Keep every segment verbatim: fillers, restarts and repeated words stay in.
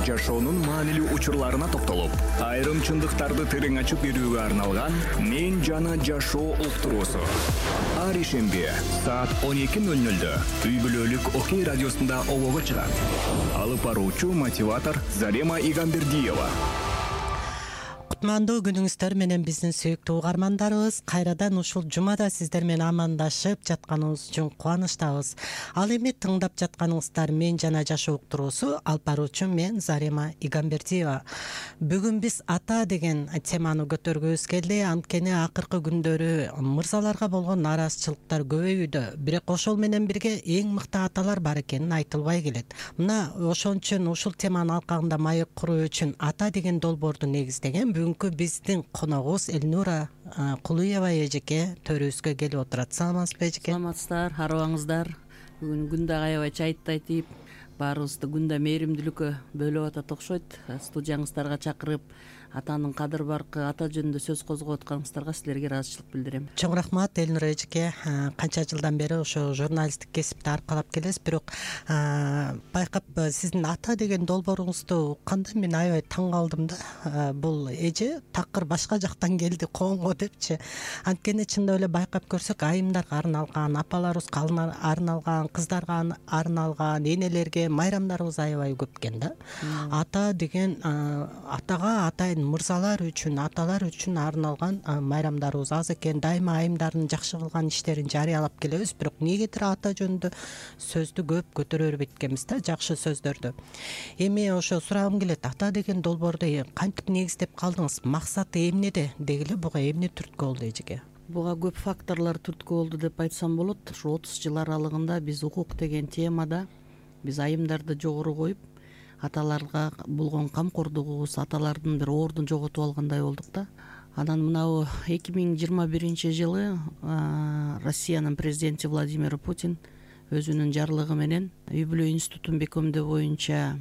жашоонун маанилүү учурларына токтолуп, айрым чындыктарды терең ачып берүүгө арналган «Мен жана жашоо» уктуруусу. Ар ишемби саат он эки ноль нольдө үй бүлөлүк Окей радиосунда обого чыгат. Алып баруучу мотиватор Зарема Игамбердиева. Кутмандуу күнүңүздөр менен биздин сүйүктүү угармандарыбыз, кайрадан ушул жумада сиздер менен амандашып жатканыбыз үчүн кубанычтабыз. Ал эми тыңдап жатканыңыздар «Мен жана жашоо» уктуруусу, алып баруучу мен Зарема Игамбердиева. Бүгүн биз ата деген теманы көтөргүбүз келди. Анткени акыркы күндөрү мырзаларга болгон нараазычылыктар көбөйүүдө, бирок ошол менен бирге эң мыкты аталар бар экени айтылбай келет. Мына ошон үчүн ушул теманын алкагында маек куруу үчүн ата деген долбоорду негиздеген бүгүнкү биздин коногубуз Элнура Кулуева эжеке төрүбүзгө келип отурат. Саламатсызбы эжеке? Саламатсыздар, арыбаңыздар. Бүгүн күндө аябай чайыттай тийип, баарыбызды күндө мээримдүүлүккө бөлөп атат окшойт. Студияңыздарга чакырып, атанын кадыр баркы, ата жөнүндө сөз козгоп атканыңыздарга силерге ыраазычылык билдирем. Чоң рахмат Элнура эжеке. Канча жылдан бери ошо журналисттик кесипти аркалап келесиз, бирок байкап сиздин ата деген долбооруңузду укканда мен аябай таң калдым да. Бул эже такыр башка жактан келди коомго депчи. Анткени чындап эле байкап көрсөк, айымдарга арналган, апаларыбызга арналган, кыздарга арналган, энелерге майрамдарыбыз аябай көп экен да. Ата деген атага, атайын мырзалар үчүн, аталар үчүн арналган майрамдарыбыз аз экен. Дайыма айымдардын жакшы кылган иштерин жарыялап келебиз, бирок эмнегедир ата жөнүндө сөздү көп көтөрө бербейт экенбиз да, жакшы сөздөрдү. Эми ошо сурагым келет, ата деген долбоорду кантип негиздеп калдыңыз? Максаты эмнеде? Дегиле буга эмне түрткү болду эжеке? Буга көп факторлор түрткү болду деп айтсам болот. Ушу отуз жыл аралыгында биз укук деген темада биз айымдарды жогору коюп, аталарга болгон камкордугубуз, аталардын бир ордун жоготуп алгандай болдук да. Анан мынау эки миң жыйырма биринчи жылы Россиянын президенти Владимир Путин өзүнүн жарлыгы менен үй бүлө институтун бекемдөө боюнча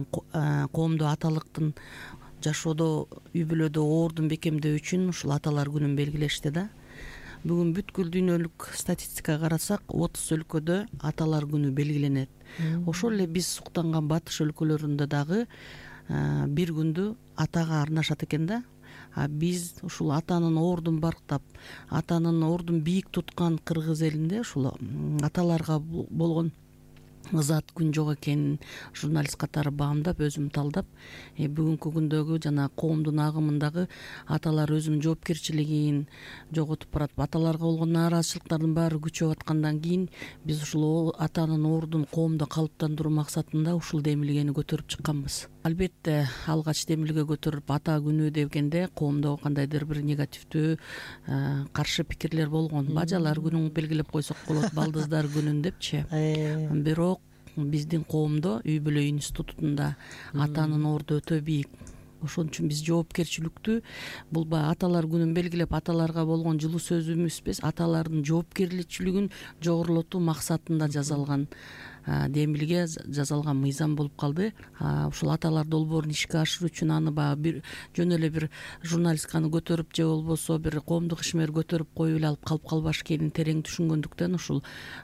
коомдо аталыктын жашоодо, үй бүлөдө ордун бекемдөө үчүн ушул аталар күнүн белгилешти да. Бүгүн бүткүл дүйнөлүк статистикага карасак, отуз өлкөдө аталар күнү белгиленет. Ошол эле биз суктанган батыш өлкөлөрүндө дагы бир күндү атага арнашат экен да. А биз ушул атанын ордун барктап, атанын ордун бийик туткан кыргыз элинде ушул аталарга болгон ызат күн жок экенин журналист катары баамдап, өзүм талдап, бүгүнкү күндөгү жана коомдун агымындагы аталар өзүнүн жоопкерчилигин жоготуп барат. Аталарга болгон нааразычылыктардын баары күчөп аткандан кийин биз ушул атанын ордун коомдо калыптандыруу максатында ушул демилгени көтөрүп чыкканбыз. Албетте, алгач демилге көтөрүп ата күнү дегенде коомдо кандайдыр бир негативдүү каршы пикирлер болгон. Бажалар күнүн белгилеп койсок болот, балдыздар күнүн депчи. Бирок биздин коомдо үй бүлө институтунда атанын орду өтө бийик. Ошон үчүн биз жоопкерчиликтүү, бул баягы аталар күнүн белгилеп, аталарга болгон жылуу сөзүбүз, аталардын жоопкерчилигин жогорулатуу максатында жасалган демилге, жасалган мыйзам болуп калды. Ушул аталар долбоорун ишке ашыруу үчүн аны баягы бир жөн эле бир журналистканы көтөрүп же болбосо бир коомдук ишмер көтөрүп коюп эле алып калып калбаш экенин терең түшүнгөндүктөн ушул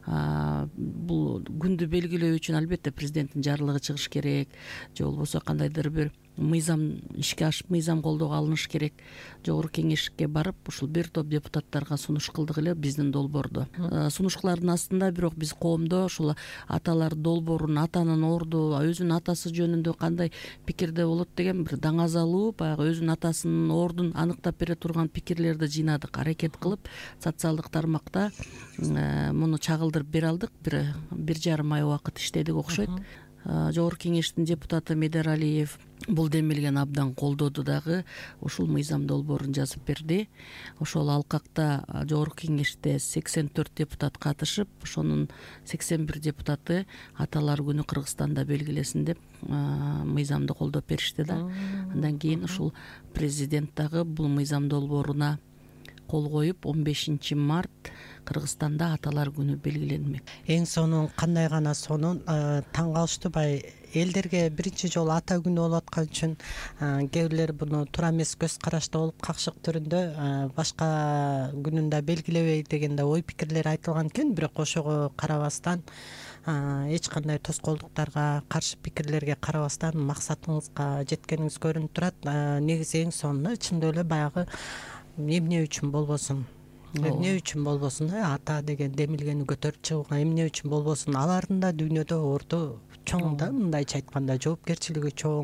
бул күндү белгилөө үчүн албетте президенттин жарлыгы чыгыш керек, же болбосо кандайдыр бир мыйзам ишке ашып, мыйзам колдоого алыныш керек. Жогорку кеңешке барып, ушул бир топ депутаттарга сунуш кылдык эле биздин долбоорду. Сунушкалардын астында бирок биз коомдо ушул аталар долбоорун, атанын орду, өзүнүн атасы жөнүндө кандай пикирде болот деген бир даңазалуу, баягы өзүнүн атасынын ордун аныктап бере турган пикирлерди жыйнадык. Аракет кылып, социалдык тармакта муну чагылдырып бере алдык. Бир бир жарым ай убакыт иштедик окшойт. Жогорку кеңештин депутаты Медералиев бул демилгени абдан колдоду дагы, ушул мыйзам долбоорун жазып берди. Ошол алкакта жогорку кеңеште сексен төрт депутат катышып, ошонун сексен бир депутаты аталар күнү Кыргызстанда белгилесин деп мыйзамды колдоп беришти да. Андан кийин ушул президент дагы бул мыйзам долбооруна кол коюп, он бешинчи март Кыргызстанда аталар күнү белгиленмек. Эң сонун кандай гана сонун таң калыштыбай, элдерге биринчи жолу ата күнү болуп аткан үчүн кээ бирлер буну туура эмес көз карашта болуп, какшык түрүндө башка күнүндө белгилебей деген да ой пикирлер айтылган экен. Бирок ошого карабастан эч кандай тоскоолдуктарга, каршы пикирлерге карабастан максатыңызга жеткениңиз көрүнүп турат. Негизи эң сонуна чындап эле баягы эмне үчүн болбосун, эмне үчүн болбосун ата деген демилгени көтөрүп чыгууга эмне үчүн болбосун. Алардын да дүйнөдө орду чоң да, мындайча айтканда жоопкерчилиги чоң.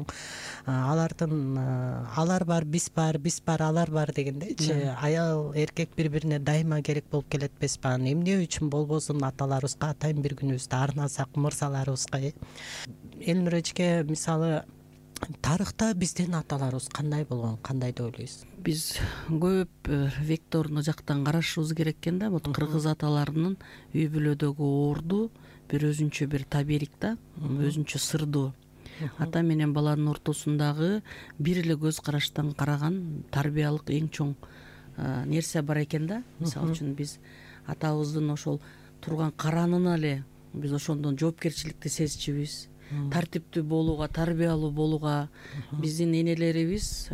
Алардын алар бар, биз бар, биз бар, алар бар дегендейчи. Аял эркек бири бирине дайыма керек болуп келет эмеспи? Эмне үчүн болбосун аталарыбызга атайын бир күнүбүздү арнасак мырзаларыбызга. Элнур эжеке, мисалы тарыхта биздин аталарыбыз кандай болгон, кандай деп ойлойсуз? Биз көп вектордуу жактан карашыбыз керек экен да. Бул кыргыз аталарынын үй бүлөдөгү орду бир өзүнчө бир таберик да, өзүнчө сырдуу. Ата менен баланын ортосундагы бир эле көз караштан караган тарбиялык эң чоң нерсе бар экен да. Мисалы үчүн биз атабыздын ошол турган каранына эле биз ошондон жоопкерчиликти сезчүбүз. Тартиптүү болууга, тарбиялуу болууга биздин энелерибиз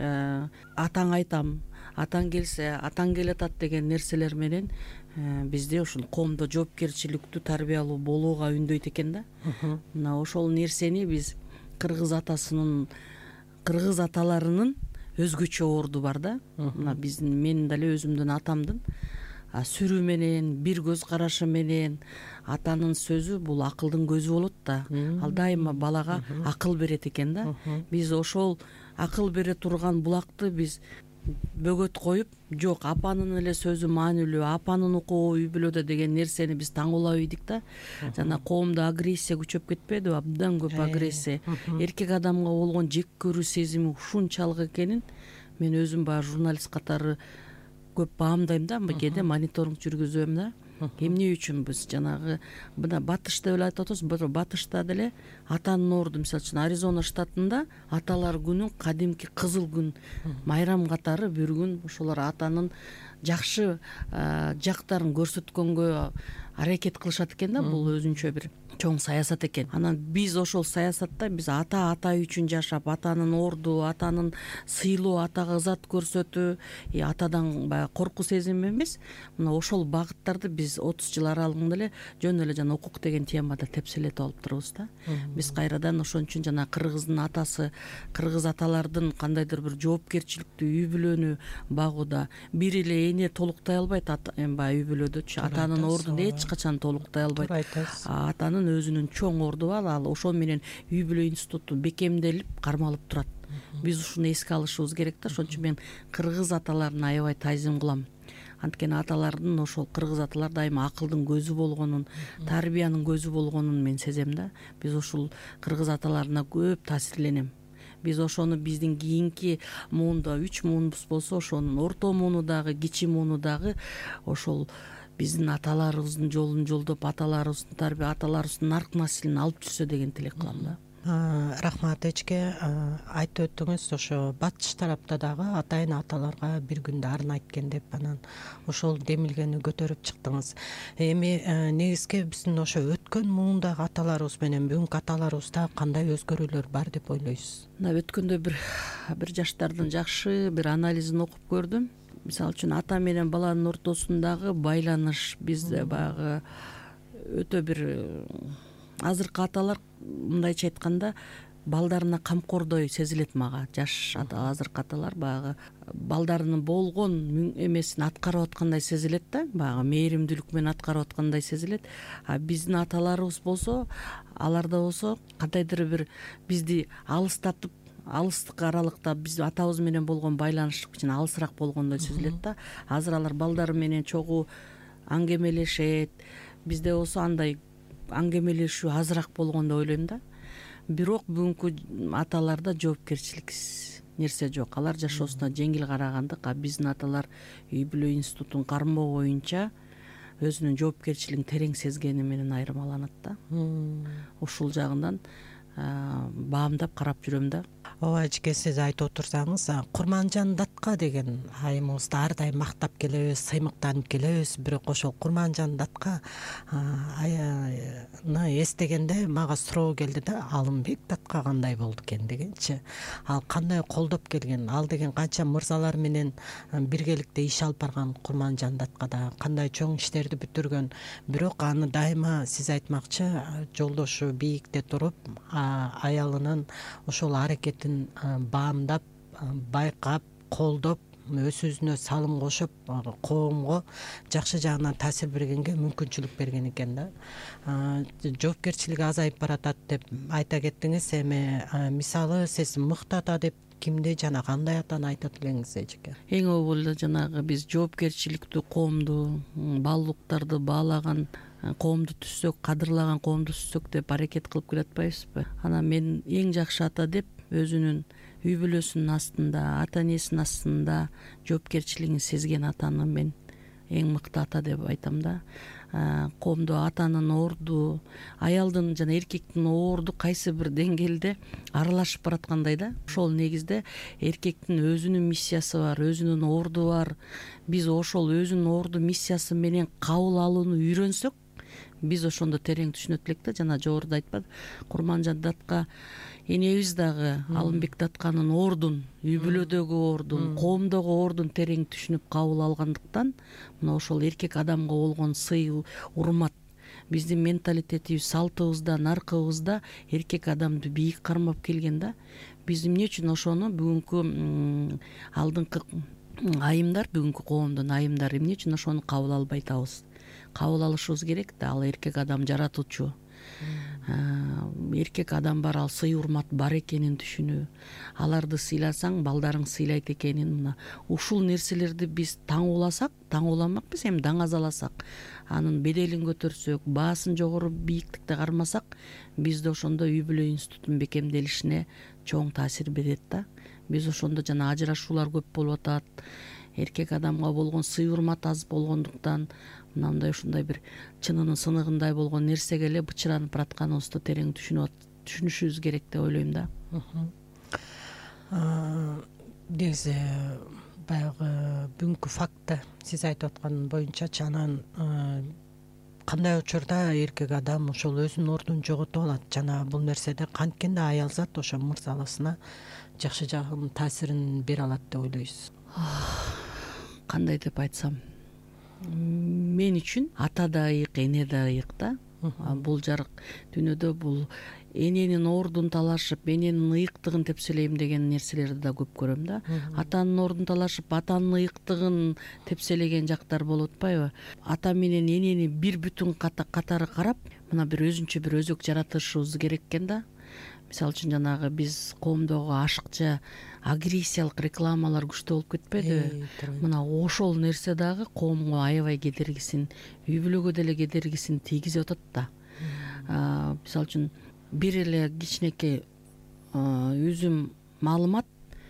атаң айтам, атаң келсе, атаң келатат деген нерселер менен бизди ушул коомдо жоопкерчиликтүү, тарбиялуу болууга үндөйт экен да. Мына ошол нерсени биз кыргыз атасынын, кыргыз аталарынын өзгөчө орду бар да. Мына биздин, менин деле өзүмдүн атамдын сүрүү менен, бир көз карашы менен, атанын сөзү бул акылдын көзү болот да. Ал дайыма балага акыл берет экен да. Биз ошол акыл бере турган булакты биз бөгөт коюп, жок, апанын эле сөзү маанилүү, апанын укугу үй бүлөдө деген нерсени биз таңуулап ийдик да. Жана коомдо агрессия күчөп кетпедиби? Абдан көп агрессия. Эркек адамга болгон жек көрүү сезими ушунчалык экенин мен өзүм баягы журналист катары көп баамдайм да, кээде мониторинг жүргүзөм да. Эмне үчүн биз жанагы мына батышта эле айтып атабыз, батышта деле атанын орду, мисалы үчүн Аризона штатында аталар күнүн кадимки кызыл күн, майрам катары бир күн ошолор атанын жакшы жактарын көрсөткөнгө аракет кылышат экен да. Бул өзүнчө бир чоң саясат экен. Анан биз ошол саясатта биз ата ата үчүн жашап, атанын орду, атанын сыйлоо, атага ызат көрсөтүү, атадан баягы коркуу сезими эмес, мына ошол багыттарды биз отуз жыл аралыгында эле жөн эле жана укук деген темада тепселетип алып турбуз да. Биз кайрадан ошон үчүн жана кыргыздын атасы, кыргыз аталардын кандайдыр бир жоопкерчиликтүү үй бүлөнү багууда бир эле эне толуктай албайт. Баягы үй бүлөдөчү атанын ордун эч качан толуктай албайт. Атанын өзүнүн чоң орду бар, ал ошол менен үй бүлө институту бекемделип, кармалып турат. Биз ушуну эске алышыбыз керек да. Ошон үчүн мен кыргыз аталарына аябай таазим кылам. Анткени аталардын, ошол кыргыз аталар дайыма акылдын көзү болгонун, тарбиянын көзү болгонун мен сезем да. Биз ушул кыргыз аталарына көп таасирленем. Биз ошону биздин кийинки муунда үч муунубуз болсо, ошонун орто мууну дагы, кичи мууну дагы ошол биздин аталарыбыздын жолун жолдоп, аталарыбыздын тарбия, аталарыбыздын нарк наслин алып жүрсө деген тилек кылам да. Рахмат эчке, айтып өттүңүз, ошо батыш тарапта дагы атайын аталарга бир күндү арнайт экен деп, анан ошол демилгени көтөрүп чыктыңыз. Эми негизги биздин ошо өткөн муундагы аталарыбыз менен бүгүнкү аталарыбызда кандай өзгөрүүлөр бар деп ойлойсуз? Мына өткөндө бир бир жаштардын жакшы бир анализин окуп көрдүм. Мисалы үчүн ата менен баланын ортосундагы байланыш бизде баягы өтө бир, азыркы аталар мындайча айтканда балдарына камкордой сезилет мага. Жаш азыркы аталар баягы балдарынын болгон эмесин аткарып аткандай сезилет да, баягы мээримдүүлүк менен аткарып аткандай сезилет. А биздин аталарыбыз болсо, аларда болсо кандайдыр бир бизди алыстатып, алыстык аралыкта биз атабыз менен болгон байланыш кичине алысыраак болгондой сезилет да. Азыр алар балдары менен чогуу аңгемелешет. Бизде болсо андай аңгемелешүү азыраак болгон деп ойлойм да. Бирок бүгүнкү аталарда жоопкерчилик нерсе жок. Алар жашоосуна жеңил карагандык, а биздин аталар үй бүлө институтун кармоо боюнча өзүнүн жоопкерчилигин терең сезгени менен айырмаланат да. Ушул жагынан баамдап карап жүрөм да. ооба эжеке, сиз айтып отурсаңыз, Курманжан датка деген айымыбызды ар дайым мактап келебиз, сыймыктанып келебиз. Бирок ошол Курманжан датка аяны эстегенде мага суроо келди да, Алымбек датка кандай болду экен дегенчи. Ал кандай колдоп келген, ал деген канча мырзалар менен биргеликте иш алып барган Курманжан даткада, кандай чоң иштерди бүтүргөн. Бирок аны дайыма сиз айтмакчы, жолдошу бийикте туруп, аялынын ошол аракетин баамдап, байкап, колдоп, өз өзүнө салым кошуп, коомго жакшы жагынан таасир бергенге мүмкүнчүлүк берген экен да. Жоопкерчилиги азайып баратат деп айта кеттиңиз. Эми мисалы сиз мыкты ата деп кимди жана кандай атаны айтат элеңиз эжеке? Эң обол эле жанагы биз жоопкерчиликтүү коомду, баалуулуктарды баалаган коомду түзсөк, кадырлаган коомду түзсөк деп аракет кылып келатпайбызбы? Анан мен эң жакшы ата деп өзүнүн үй бүлөсүнүн астында, ата энесинин астында жоопкерчилигин сезген атаны мен эң мыкты ата деп айтам да. Коомдо атанын орду, аялдын жана эркектин орду кайсы бир деңгээлде аралашып бараткандай да. Ошол негизде эркектин өзүнүн миссиясы бар, өзүнүн орду бар. Биз ошол өзүнүн орду миссиясы менен кабыл алууну үйрөнсөк, биз ошондо терең түшүнөт элек да. Жана жогоруда айтпады, Курманжан датка энебиз дагы Алымбек датканын ордун, үй бүлөдөгү ордун, коомдогу ордун терең түшүнүп кабыл алгандыктан, мына ошол эркек адамга болгон сый, урмат, биздин менталитетибиз, салтыбызда, наркыбызда эркек адамды бийик кармап келген да. Биз эмне үчүн ошону бүгүнкү алдыңкы айымдар, бүгүнкү коомдун айымдары эмне үчүн ошону кабыл албай атабыз? Кабыл алышыбыз керек да. Ал эркек адам жаратуучу. Эркек адам бар, ал сый урмат бар экенин түшүнүү. Аларды сыйласаң, балдарың сыйлайт экенин, мына ушул нерселерди биз таң уласак, таң уламакпыз, эми даңазаласак, анын беделин көтөрсөк, баасын жогору бийиктикте кармасак, бизде ошондо үй бүлө институтунун бекемделишине чоң таасир берет да. Биз ошондо жана ажырашуулар көп болуп атат. Эркек адамга болгон сый урмат аз болгондуктан, мындай ушундай бир чынынын сыныгындай болгон нерсеге эле бычыранып баратканыбызды терең түшүнүшүбүз керек деп ойлойм да. Негизи баягы бүгүнкү фактта сиз айтып аткан боюнчачы, анан кандай учурда эркек адам ошол өзүнүн ордун жоготуп алат жана бул нерседе канткенде аялзат ошо мырзаласына жакшы жагын таасирин бере алат деп ойлойсуз? Кандай деп айтсам, мен үчүн ата да ыйык, эне да ыйык да. Бул жарык дүйнөдө бул эненин ордун талашып, эненин ыйыктыгын тепселейм деген нерселерди да көп көрөм да. Атанын ордун талашып, атанын ыйыктыгын тепселеген жактар болуп атпайбы? Ата менен энени бир бүтүн катары карап, мына бир өзүнчө бир өзөк жаратышыбыз керек экен да. Мисалы үчүн жанагы биз коомдогу ашыкча агрессиялык рекламалар күчтүү болуп кетпедиби? Мына ошол нерсе дагы коомго аябай кедергисин, үй бүлөгө деле кедергисин тийгизип атат да. Мисалы үчүн бир эле кичинекей үзүм маалымат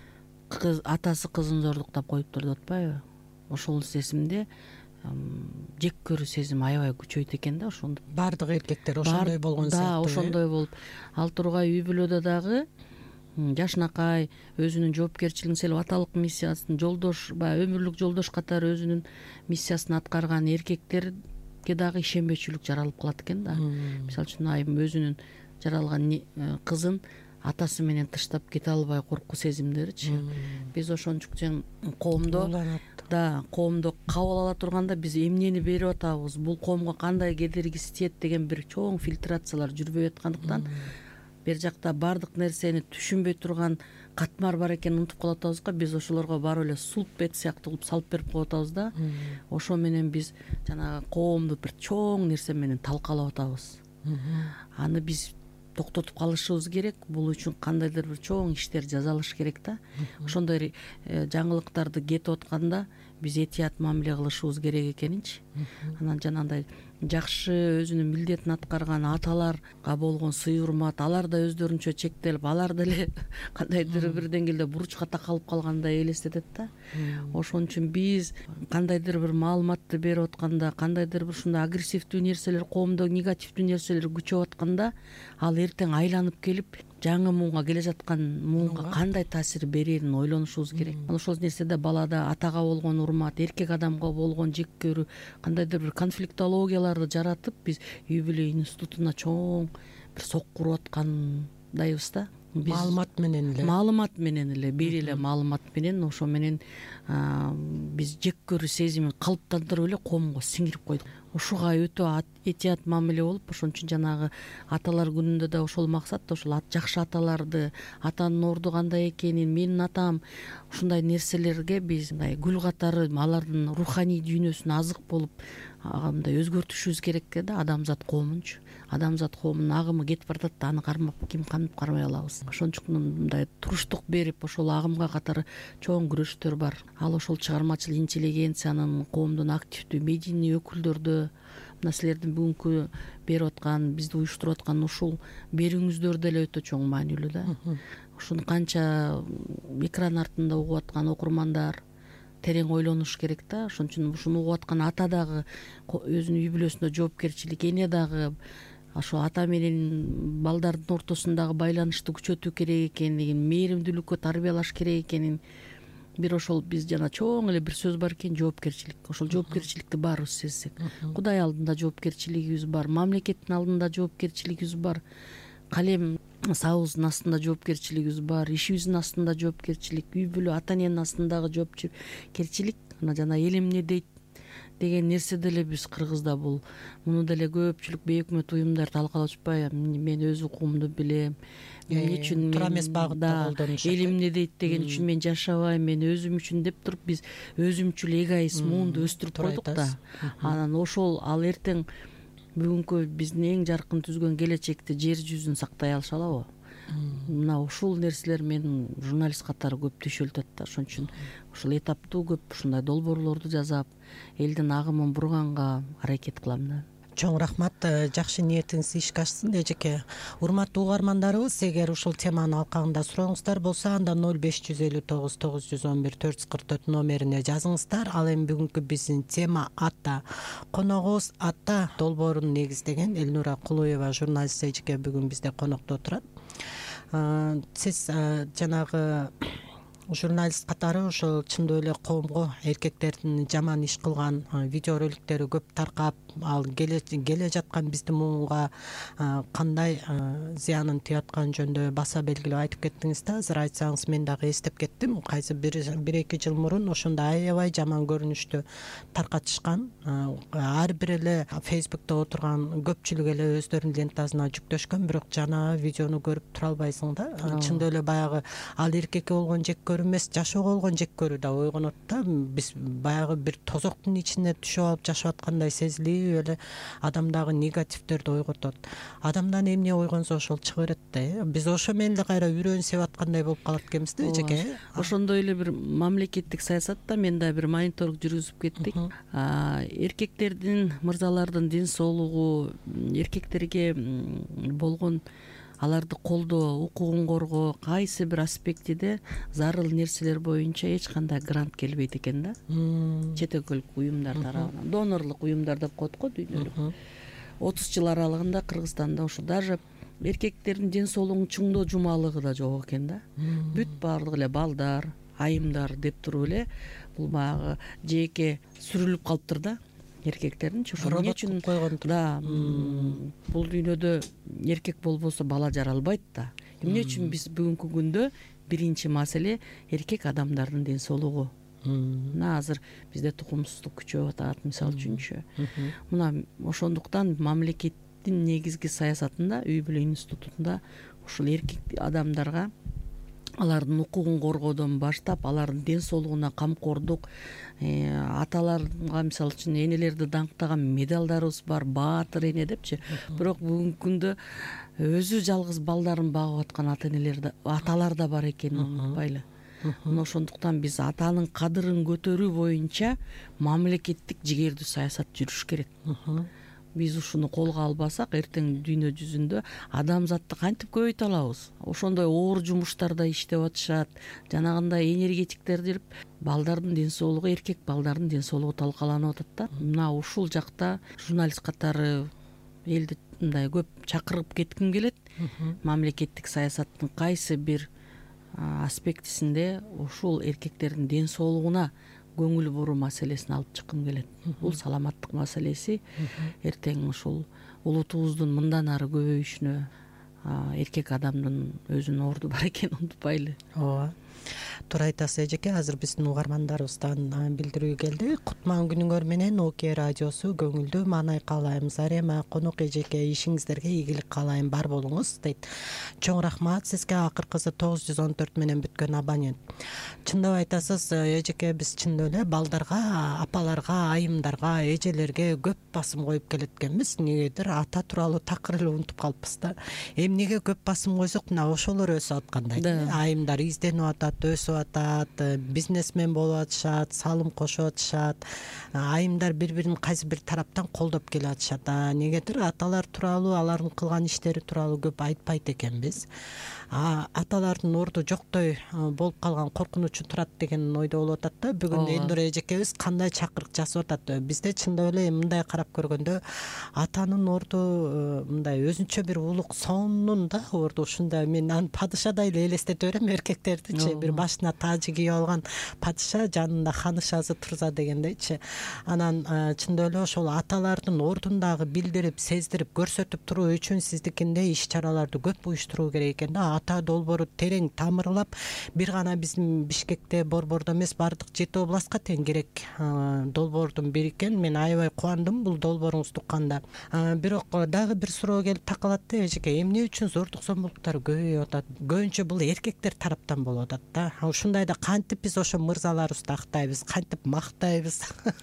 атасы кызын зордуктап коюптур деп атпайбы? Ошол сезимде жек көрүү сезими аябай күчөйт экен да. Ошондо баардык эркектер ошондой болгон сыяктуу. Да, ошондой болуп. Ал тургай үй бүлөдө дагы жашынакай өзүнүн жоопкерчилигин селеп аталык миссиясын, жолдош, баягы өмүрлүк жолдош катары өзүнүн миссиясын аткарган эркектерге дагы ишенбөөчүлүк жаралып калат экен да. Мисалы үчүн айым өзүнүн жаралган кызын атасы менен тыштап кете албай коркуу сезимдеричи. Биз ошончукчен коомдо да, коомдо кабыл ала турганда биз эмнени берип атабыз, бул коомго кандай кедергиси тиет деген бир чоң фильтрациялар жүрбөй аткандыктан, бер жакта баардык нерсени түшүнбөй турган катмар бар экенин унутуп калып атабызга, биз ошолорго барып эле сулп бет сыяктуу кылып салып берип коюп атабыз да. Ошо менен биз жанагы коомду бир чоң нерсе менен талкалап атабыз. Аны биз токтотуп калышыбыз керек. Бул үчүн кандайдыр бир чоң иштер жасалыш керек да. Ошондой жаңылыктарды кетип атканда биз этият мамиле кылышыбыз керек экенинчи. Анан жанагындай жакшы өзүнүн милдетин аткарган аталарга болгон сый урмат, алар да өздөрүнчө чектелип, алар деле кандайдыр бир деңгээлде буручка такалып калгандай элестетет да. Ошон үчүн биз кандайдыр бир маалыматты берип атканда, кандайдыр бир ушундай агрессивдүү нерселер, коомдо негативдүү нерселер күчөп атканда, ал эртең айланып келип жаңы муунга келе жаткан муунга кандай таасир берерин ойлонушубуз керек. Анан ошол нерседе балада атага болгон урмат, эркек адамга болгон жек көрүү, кандайдыр бир конфликтологияларды жаратып, биз үй бүлө институтуна чоң бир сокку уруп аткандайбыз да. Маалымат менен эле маалымат менен эле бир эле маалымат менен ошо менен биз жек көрүү сезимин калыптандырып эле коомго сиңирип койдук. Ушуга өтө этият мамиле болуп, ошон үчүн жанагы аталар күнүндө да ошол максат, ошол жакшы аталарды, атанын орду кандай экенин, менин атам ушундай нерселерге биз мындай гүл катары алардын руханий дүйнөсүнө азык болуп мындай өзгөртүшүбүз керек да. Адамзат коомунчу, адамзат коомунун агымы кетип баратат да, аны кармап ким кантип кармай алабыз. Ошон үчүн мындай туруштук берип, ошол агымга катары чоң күрөштөр бар. Ал ошол чыгармачыл интеллигенциянын, коомдун активдүү медийный өкүлдөрдө мына силердин бүгүнкү берип аткан, бизди уюштуруп аткан ушул берүүңүздөр деле өтө чоң маанилүү да. Ушуну канча экран артында угуп аткан окурмандар терең ойлонуш керек да. Ошон үчүн ушуну угуп аткан ата дагы өзүнүн үй бүлөсүндө жоопкерчилик, эне дагы ошо ата менен балдардын ортосундагы байланышты күчөтүү керек экенин, мээримдүүлүккө тарбиялаш керек экенин, бир ошол биз жана чоң эле бир сөз бар экен, жоопкерчилик. Ошол жоопкерчиликти баарыбыз сезсек, Кудай алдында жоопкерчилигибиз бар, мамлекеттин алдында жоопкерчилигибиз бар, калем сабыбыздын астында жоопкерчилигибиз бар, ишибиздин астында жоопкерчилик, үй бүлө ата эненин астындагы жоопкерчилик. Ана жана эл эмне дейт деген нерсе деле биз кыргызда бул муну деле көпчүлүк бейөкмөт уюмдар талкалап атышпайбы? Мен өз укугумду билем, эмне үчүн туура эмес багытта колдонушат, эл эмне дейт деген үчүн мен жашабайм, мен өзүм үчүн деп туруп биз өзүмчүл эгоист муунду өстүрүп койдук да. Анан ошол ал эртең бүгүнкү биздин эң жаркын түзгөн келечекти, жер жүзүн сактай алыша алабы? Мына ушул нерселер менин журналист катары көп түйшөлтөт да. Ошон үчүн ушул этаптуу көп ушундай долбоорлорду жасап, элдин агымын бурганга аракет кылам да. Чоң рахмат, жакшы ниетиңиз ишке ашсын эжеке. Урматтуу угармандарыбыз, эгер ушул теманын алкагында сурооңуздар болсо, анда ноль беш жүз элүү тогуз тогуз жүз он бир төрт жүз кырк төрт номерине жазыңыздар. Ал эми бүгүнкү биздин тема ата. Коногубуз ата долбоорун негиздеген Элнура Кулуева журналист эжеке бүгүн бизде конокто отурат. Сиз жанагы журналист катары ошол чындап эле коомго эркектердин жаман иш кылган видео роликтери көп таркап, ал келе жаткан биздин муунга кандай зыянын тийатканы жөнүндө баса белгилеп айтып кеттиңиз да. Азыр айтсаңыз мен дагы эстеп кеттим. Кайсы бир эки жыл мурун ошондой аябай жаман көрүнүштү таркатышкан. Ар бир эле Фейсбукта отурган көпчүлүк эле өздөрүнүн лентасына жүктөшкөн, бирок жана видеону көрүп тура албайсың да. Чындап эле баягы ал эркекке болгон жек көрүү эмес, жашоого болгон жек көрүү да ойгонот да. Биз баягы бир тозоктун ичине түшүп алып жашап аткандай сезилип эле адамдагы негативдерди ойготот. Адамдан эмне ойгонсо ошол чыга берет да. Биз ошо менен эле кайра үрөөн себеп аткандай болуп калат экенбиз да эжеке. Ошондой эле бир мамлекеттик саясатта мен да бир мониторинг жүргүзүп кеттик. Эркектердин, мырзалардын ден соолугу, эркектерге болгон аларды колдоо, укугун коргоо кайсы бир аспектиде зарыл нерселер боюнча эч кандай грант келбейт экен да. Чет өлкөлүк уюмдар тарабынан, донорлук уюмдар деп коет го дүйнөлүк. отуз жыл аралыгында Кыргызстанда ушу даже эркектердин ден соолугунун чыңдоо жумалыгы да жок экен да. Бүт баардык эле балдар, айымдар деп туруп эле бул баягы жеке сүрүлүп калыптыр да. Эркектердинчи ошо эмне үчүн койгонтур да. Бул дүйнөдө эркек болбосо бала жаралбайт да. Эмне үчүн биз бүгүнкү күндө биринчи маселе эркек адамдардын ден соолугу. Мына азыр бизде тукумсуздук күчөп атат мисалы үчүнчү. Мына ошондуктан мамлекеттин негизги саясатында, үй бүлө институтунда ушул эркек адамдарга алардын укугун коргоодон баштап, алардын ден соолугуна камкордук, аталарга мисалы үчүн энелерди даңктаган медалдарыбыз бар, баатыр эне депчи. Бирок бүгүнкү күндө өзү жалгыз балдарын багып аткан ата энелер, аталар да бар экенин унутпайлы. Мына ошондуктан биз атанын кадырын көтөрүү боюнча мамлекеттик жигердүү саясат жүрүш керек. Биз ушуну колго албасак, эртең дүйнө жүзүндө адамзатты кантип көбөйтө алабыз? Ошондой оор жумуштарда иштеп атышат, жанагындай энергетиктер деп балдардын ден соолугу, эркек балдардын ден соолугу талкаланып атат да. Мына ушул жакта журналист катары элди мындай көп чакырып кетким келет. Мамлекеттик саясаттын кайсы бир аспектисинде ушул эркектердин ден соолугуна көңүл буруу маселесин алып чыккым келет. Бул саламаттык маселеси эртең ушул улутубуздун мындан ары көбөйүшүнө эркек адамдын өзүнүн орду бар экенин унутпайлы. ооба, туура айтасыз эжеке. Азыр биздин угармандарыбыздан билдирүү келди. Кутман күнүңөр менен Окей радиосу көңүлдүү маанай каалайм. Зарема конок эжеке, ишиңиздерге ийгилик каалайм, бар болуңуз дейт. Чоң рахмат сизге. Акыркысы тогуз жүз он төрт менен бүткөн абонент. Чындап айтасыз эжеке, биз чындап эле балдарга, апаларга, айымдарга, эжелерге көп басым коюп келеткенбиз. Негедир ата тууралуу такыр эле унутуп калыппыз да. Эмнеге көп басым койсок, мына ошолор өсүп аткандай. Айымдар изденип атат, өсүп атат, бизнесмен болуп атышат, салым кошуп атышат. Айымдар бири-бирин кайсы бир тараптан колдоп келе атышат. Негедир аталар тууралуу, алардын кылган иштери тууралуу көп айтпайт экенбиз. Аталардын орду жоктой болуп калган коркунучу турат деген ойдо болуп атат да. Бүгүн Элнур эжекебиз кандай чакырык жасап атат. Бизде чындап эле мындай карап көргөндө атанын орду мындай өзүнчө бир улук сонун да орду. Ушундай мен аны падышадай эле элестете берем эркектердичи. Бир башына тажы кийип алган падыша, жанында ханышасы турса дегендейчи. Анан чындап эле ошол аталардын ордундагы билдирип, сездирип, көрсөтүп туруу үчүн сиздикиндей иш чараларды көп уюштуруу керек экен да. Ата долбоору терең тамырлап, бир гана биздин Бишкекте, Борбордо эмес, бардык жети областка тең керек долбоордун бири экен. Мен аябай кубандым бул долбооруңузду укканда. Бирок дагы бир суроо келип такалат да эжеке. Эмне үчүн зордук зомбулуктар көбөйүп атат? Көбүнчө бул эркектер тараптан болуп атат да. Ушундайда кантип биз ошо мырзаларыбызды актайбыз, кантип мактайбыз?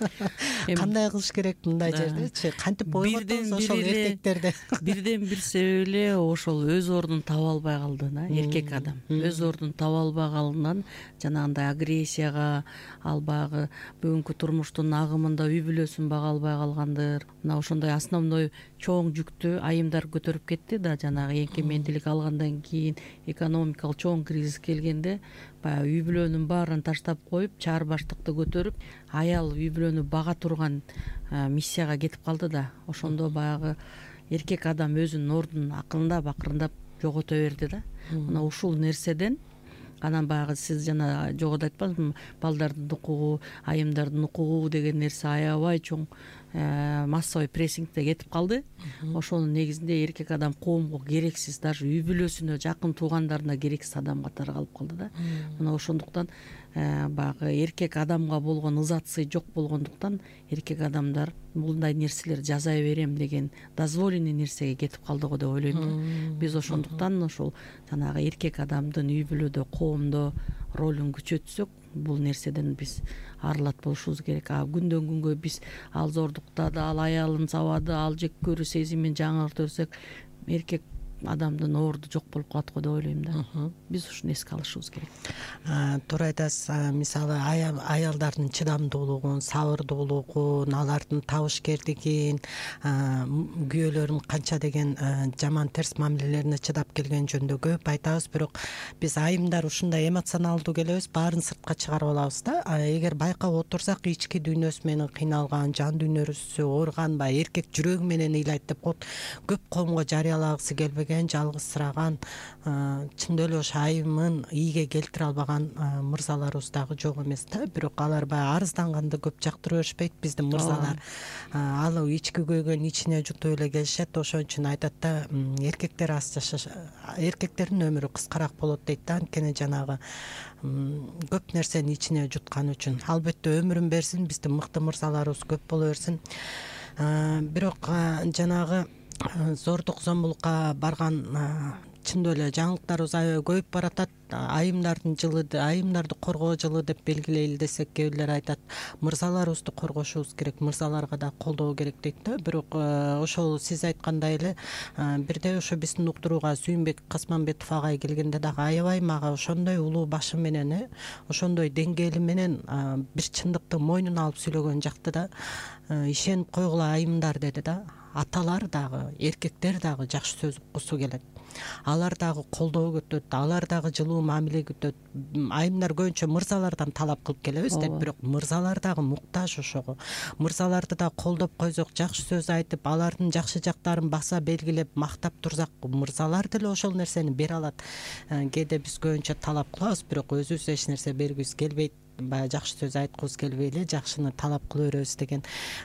Кандай кылыш керек мындай жердечи? Кантип ойготобуз ошол эркектерди? Бирден бир себеби эле ошол өз ордун таба албай калды да, эркек адам. Өз ордун таба албаганынан жанагындай агрессияга, ал баягы бүгүнкү турмуштун агымында үй бүлөсүн бага албай калгандыр. Мына ошондой основной чоң жүктү айымдар көтөрүп кетти да. Жанагы эңкемендүүлүк алгандан кийин экономикалык чоң кризис келгенде баягы үй бүлөнүн баарын таштап коюп, чаар баштыкты көтөрүп, аял үй бүлөнү бага турган миссияга кетип калды да. Ошондо баягы эркек адам өзүнүн ордун акырындап акырындап жогото берди да. Мына ушул нерседен анан баягы сиз жана жогоруда айтпадыңызбы, балдардын укугу, айымдардын укугу деген нерсе аябай чоң массовый прессингде кетип калды. Ошонун негизинде эркек адам коомго керексиз, даже үй бүлөсүнө, жакын туугандарына керексиз адам катары калып калды да. Мына ошондуктан баягы эркек адамга болгон ызат сый жок болгондуктан эркек адамдар мындай нерселер жасай берем деген дозволенный нерсеге кетип калдыго деп ойлойм да. Биз ошондуктан ошол жанагы эркек адамдын үй бүлөдө, коомдо ролун күчөтсөк, бул нерседен биз арылат болушубуз керек. А күндөн күнгө биз ал зордуктады, ал аялын сабады, ал жек көрүү сезимин жаңыртып, эркек адамдын орду жок болуп калат го деп ойлойм да. Биз ушуну эске алышыбыз керек. Туура айтасыз. Мисалы аялдардын чыдамдуулугун, сабырдуулугун, алардын табышкердигин, күйөөлөрүн канча деген жаман терс мамилелерине чыдап келген жөнүндө көп айтабыз, бирок биз айымдар ушундай эмоционалдуу келебиз, баарын сыртка чыгарып алабыз да. Эгер байкап отурсак, ички дүйнөсү менен кыйналган, жан дүйнөсү ооруган, баягы эркек жүрөгү менен ыйлайт деп коет. Көп коомго жарыялагысы келбеген, жалгызсыраган, чындап эле ошо айымын ийге келтире албаган мырзаларыбыз дагы жок эмес да. Бирок алар баягы арызданганды көп жактырып беришпейт биздин мырзалар. Ал ички көйгөн ичине жутуп эле келишет. Ошон үчүн айтат да, эркектер аз жашаш, эркектердин өмүрү кыскараак болот дейт да. Анткени жанагы көп нерсени ичине жуткан үчүн. Албетте өмүрүн берсин, биздин мыкты мырзаларыбыз көп боло берсин. Бирок жанагы зордук зомбулукка барган чындап эле жаңылыктарыбыз аябай көбөйүп баратат. Айымдардын жылы, айымдарды коргоо жылы деп белгилейли десек, кээ бирлер айтат мырзаларыбызды коргошубуз керек, мырзаларга да колдоо керек дейт да. Бирок ошол сиз айткандай эле бирде ошо биздин уктурууга Сүйүнбек Касманбетов агай келгенде дагы аябай мага ошондой улуу башы менен, ошондой деңгээли менен бир чындыкты мойнуна алып сүйлөгөн жакты да. Ишенип койгула айымдар деди да. аталар дагы, эркектер дагы жакшы сөз уккусу келет. Алар дагы колдоо күтөт, алар дагы жылуу мамиле күтөт. Айымдар көбүнчө мырзалардан талап кылып келебиз деп, бирок мырзалар дагы муктаж ошого. Мырзаларды да колдоп койсок, жакшы сөз айтып, алардын жакшы жактарын баса белгилеп, мактап турсак, мырзалар деле ошол нерсени бере алат. Кээде биз көбүнчө талап кылабыз, бирок өзүбүз эч нерсе бергибиз келбейт. Баягы жакшы сөз айткыбыз келбей эле жакшыны талап кыла беребиз деген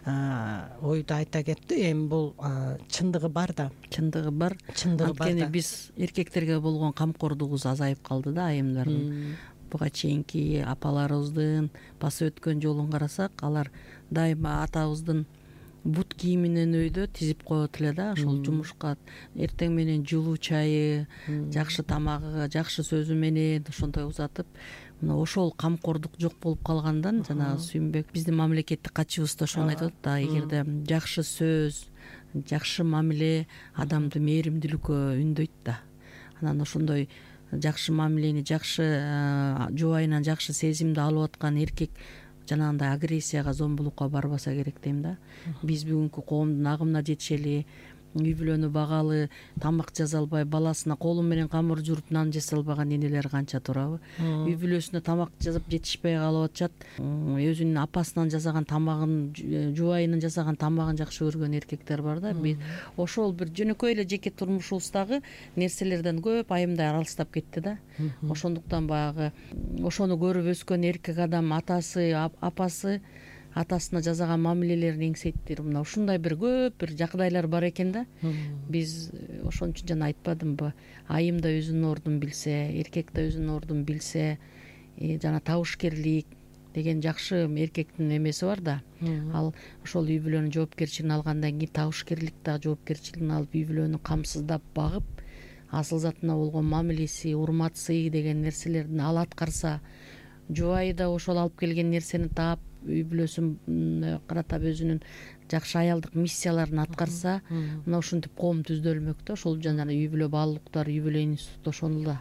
ойду айта кетти. Эми бул чындыгы бар да. Чындыгы бар. Чындыгы бар. Анткени биз эркектерге болгон камкордугубуз азайып калды да, айымдардын. Буга чейинки апаларыбыздын басып өткөн жолун карасак, алар дайыма атабыздын бут кийиминен өйдө тизип коет эле да, ошол жумушка эртең менен жылуу чайы, жакшы тамагы, жакшы сөзү менен ошондой узатып, мына ошол камкордук жок болуп калгандан, жана Сүйүнбек биздин мамлекеттик катчыбыз да ошону айтып атат да, эгерде жакшы сөз, жакшы мамиле адамды мээримдүүлүккө үндөйт да. Анан ошондой жакшы мамилени, жакшы жубайынан жакшы сезимди алып аткан эркек жанагындай агрессияга, зомбулукка барбаса керек дейм да. Биз бүгүнкү коомдун агымына жетишели, үй бүлөнү багалы, тамак жаза албай, баласына колу менен камыр жууруп нан жесе албаган энелер канча турабы. Үй бүлөсүнө тамак жазып жетишпей калып атышат. Өзүнүн апасынан жасаган тамагын, жубайынын жасаган тамагын жакшы көргөн эркектер бар да. Биз ошол бир жөнөкөй эле жеке турмушубуздагы нерселерден көп айымдай алыстап кетти да. Ошондуктан баягы ошону көрүп өскөн эркек адам атасы, апасы атасына жасаган мамилелерин эңсейттир. Мына ушундай бир көп бир жагдайлар бар экен да. Биз ошон үчүн жана айтпадымбы, айым да өзүнүн ордун билсе, эркек да өзүнүн ордун билсе, жана табышкерлик деген жакшы эркектин эмеси бар да. Ал ошол үй бүлөнүн жоопкерчилигин алгандан кийин табышкерлик да жоопкерчилигин алып, үй бүлөнү камсыздап багып, асыл затына болгон мамилеси, урмат, сый деген нерселерин ал аткарса, жубайы да ошол алып келген нерсени таап, үй бүлөсүн каратап өзүнүн жакшы аялдык миссияларын аткарса, мына ушинтип коом түздөлмөк да. Ошол жана үй бүлө баалуулуктар, үй бүлө институту ошол да.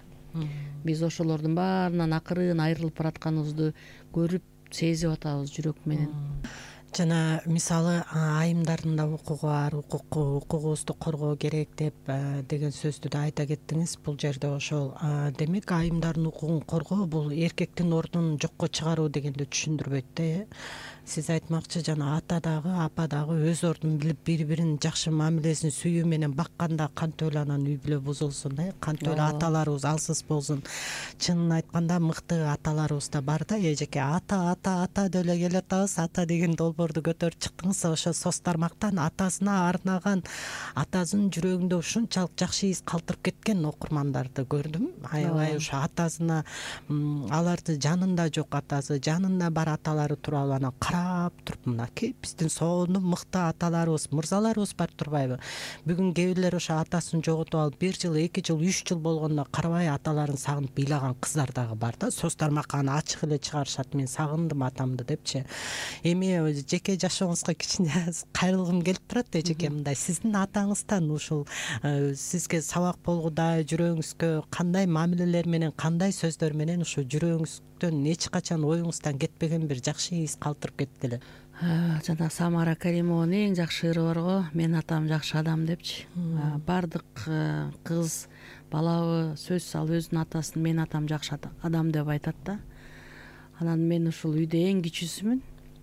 Биз ошолордун баарынан акырын айрылып баратканыбызды көрүп, сезип атабыз жүрөк менен. Жана мисалы айымдардын да укугу бар, укугубузду коргоо керек деп деген сөздү да айта кеттиңиз. Бул жерде ошол демек айымдардын укугун коргоо бул эркектин ордун жокко чыгаруу дегенди түшүндүрбөйт да. Сиз айтмакчы, жана ата дагы, апа дагы өз ордун билип, бири-бирин жакшы мамилесин сүйүү менен бакканда кантип эле анан үй бүлө бузулсун да, кантип эле аталарыбыз алсыз болсун. Чынын айтканда мыкты аталарыбыз да бар да. Эжеке ата ата ата деп эле келип атабыз. Ата деген долбоорду көтөрүп чыктыңыз. Ошо соц тармактан атасына арнаган, атасынын жүрөгүндө ушунчалык жакшы из калтырып кеткен окурмандарды көрдүм. Аябай ошо атасына, аларды жанында жок атасы, жанында бар аталары тууралуу анан карап туруп, мына биздин сонун мыкты аталарыбыз, мырзаларыбыз бар турбайбы? Бүгүн кээ бирлер ошо атасын жоготуп алып бир жыл, эки жыл, үч жыл болгондо карабай аталарын сагынып ыйлаган кыздар дагы бар да. Соц тармакка аны ачык эле чыгарышат, мен сагындым атамды депчи. Эми жеке жашооңузга кичине кайрылгым келип турат эжеке. Мындай сиздин атаңыздан ушул сизге сабак болгудай, жүрөгүңүзгө кандай мамилелер менен, кандай сөздөр менен ушу жүрөгүңүздөн эч качан оюңуздан кетпеген бир жакшы из калтырып кетти эле? Жана Самара Каримованын эң жакшы ыры бар го, мен атам жакшы адам депчи. Бардык кыз балабы сөз салып өзүнүн атасын мен атам жакшы адам деп айтат да. Анан мен ушул үйдө эң кичүүсүмүн.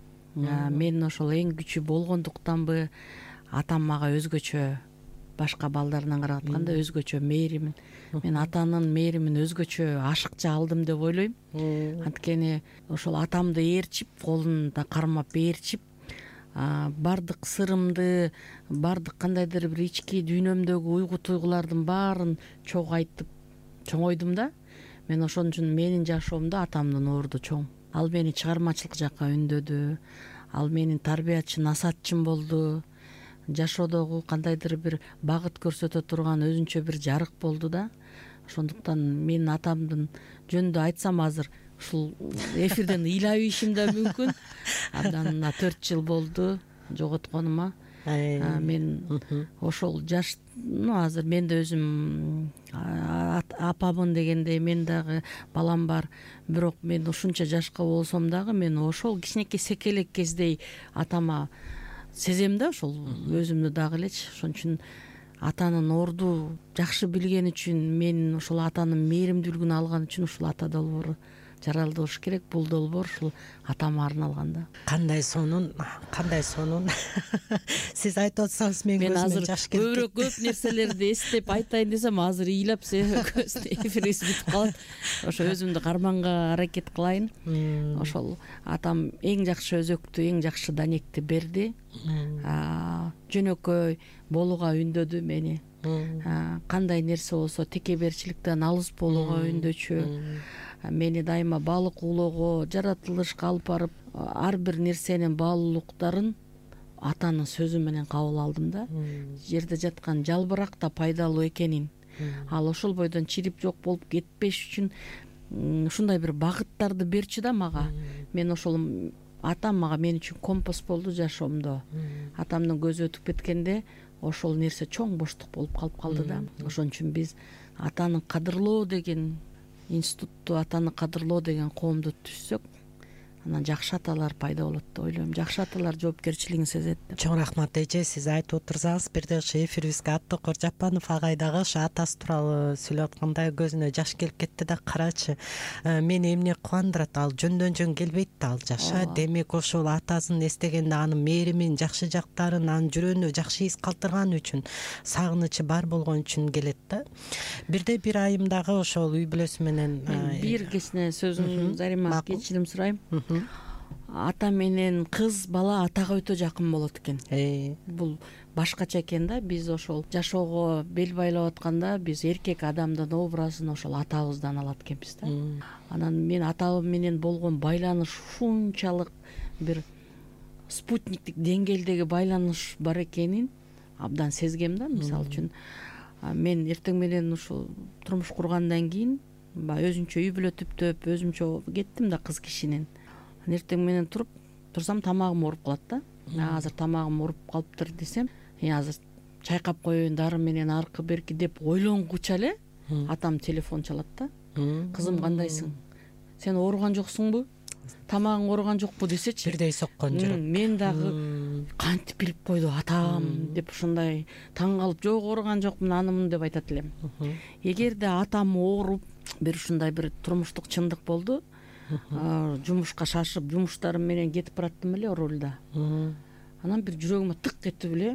Мен ошол эң күчү болгондуктанбы атам мага өзгөчө, башка балдарынан караганда өзгөчө мээримин. Мен атанын мээримин өзгөчө ашыкча алдым деп ойлойм. Анткени ошол атамды ээрчип, колунда кармап ээрчип, бардык сырымды, бардык кандайдыр бир ички дүйнөмдөгү уйгу туйгулардын баарын чогуу айтып чоңойдум да. Мен ошон үчүн менин жашоомдо атамдын орду чоң. Ал мени чыгармачылык жакка үндөдү. Ал менин тарбиячы, насаатчым болду. Жашоодогу кандайдыр бир багыт көрсөтө турган өзүнчө бир жарык болду да. Ошондуктан мен атамдын жөнүндө айтсам азыр ушул эфирден ыйлап ийишим да мүмкүн. Абдан мына төрт жыл болду жоготконума. Мен ошол жаш, ну азыр мен да өзүм апамын дегенде, мен дагы балам бар. Бирок мен ушунча жашка болсом дагы мен ошол кичинекей секелек кездей атама сезем да, ошол өзүмдү дагы элечи. Ошон үчүн атанын орду жакшы билген үчүн, мен ошол атанын мээримдүүлүгүн алган үчүн ушул ата долбоору жаралды болуш керек. Бул долбоор ушул атама арналган да. Кандай сонун, кандай сонун. Сиз айтып атсаңыз мен Мен азыр көзүмө жаш келип көбүрөөк көп нерселерди эстеп айтайын десем, азыр ыйлап эфирибиз бүтүп калат. Ошо өзүмдү карманга аракет кылайын. Ошол атам эң жакшы өзөктү, эң жакшы данекти берди. Жөнөкөй болууга үндөдү мени. Кандай нерсе болсо текеберчиликтен алыс болууга үндөчү. Мени дайыма баалык уулоого, жаратылышка алып барып, ар бир нерсенин баалуулуктарын атанын сөзү менен кабыл алдым да. Жерде жаткан жалбырак да пайдалуу экенин, ал ошол бойдон чирип жок болуп кетпеш үчүн ушундай бир багыттарды берчү да мага. Мен ошол атам мага мен үчүн компас болду жашоомдо. Атамдын көзү өтүп кеткенде ошол нерсе чоң боштук болуп калып калды да. Ошон үчүн биз атаны кадырлоо деген институтту, атаны кадырлоо деген коомду түзсөк, анан жакшы аталар пайда болот деп ойлойм. Жакшы аталар жоопкерчилигин сезет деп. Чоң рахмат эже, сиз айтып отурсаңыз, бирде ошо эфирибизге Аттокор Жапанов агай дагы ошо атасы тууралуу сүйлөп атканда көзүнө жаш келип кетти да. Карачы, мени эмне кубандырат, ал жөндөн жөн келбейт да, ал жаша. Демек ошол атасын эстегенде анын мээримин, жакшы жактарын, анын жүрөгүнө жакшы из калтырган үчүн, сагынычы бар болгон үчүн келет да. Бирде бир айым дагы ошол үй бүлөсү менен бир кечине сөзүң Зарима, кечирим сурайм. Ата менен кыз бала атага өтө жакын болот экен. Бул башкача экен да. Биз ошол жашоого бел байлап атканда биз эркек адамдын образын ошол атабыздан алат экенбиз да. Анан мен атам менен болгон байланыш ушунчалык бир спутниктик деңгээлдеги байланыш бар экенин абдан сезгем да. Мисалы үчүн мен эртең менен ушул турмуш кургандан кийин баягы өзүнчө үй бүлө түптөп, өзүмчө кеттим да кыз кишинен. Эртең менен туруп турсам тамагым ооруп калат да. Азыр тамагым ооруп калыптыр десем, азыр чайкап коеюн дары менен аркы берки деп ойлонгуча эле атам телефон чалат да. Кызым, кандайсың? Сен ооруган жоксуңбу? Тамагың ооруган жокпу десечи. Бирдей соккон жүрөк. Мен дагы кантип билип койду атам деп ушундай таң калып, жок ооруган жокмун, анымын деп айтат элем. Эгерде атам ооруп, бир ушундай бир турмуштук чындык болду. Жумушка шашып, жумуштарым менен кетип бараттым эле Оролда. Анан бир жүрөгүмө тык этип эле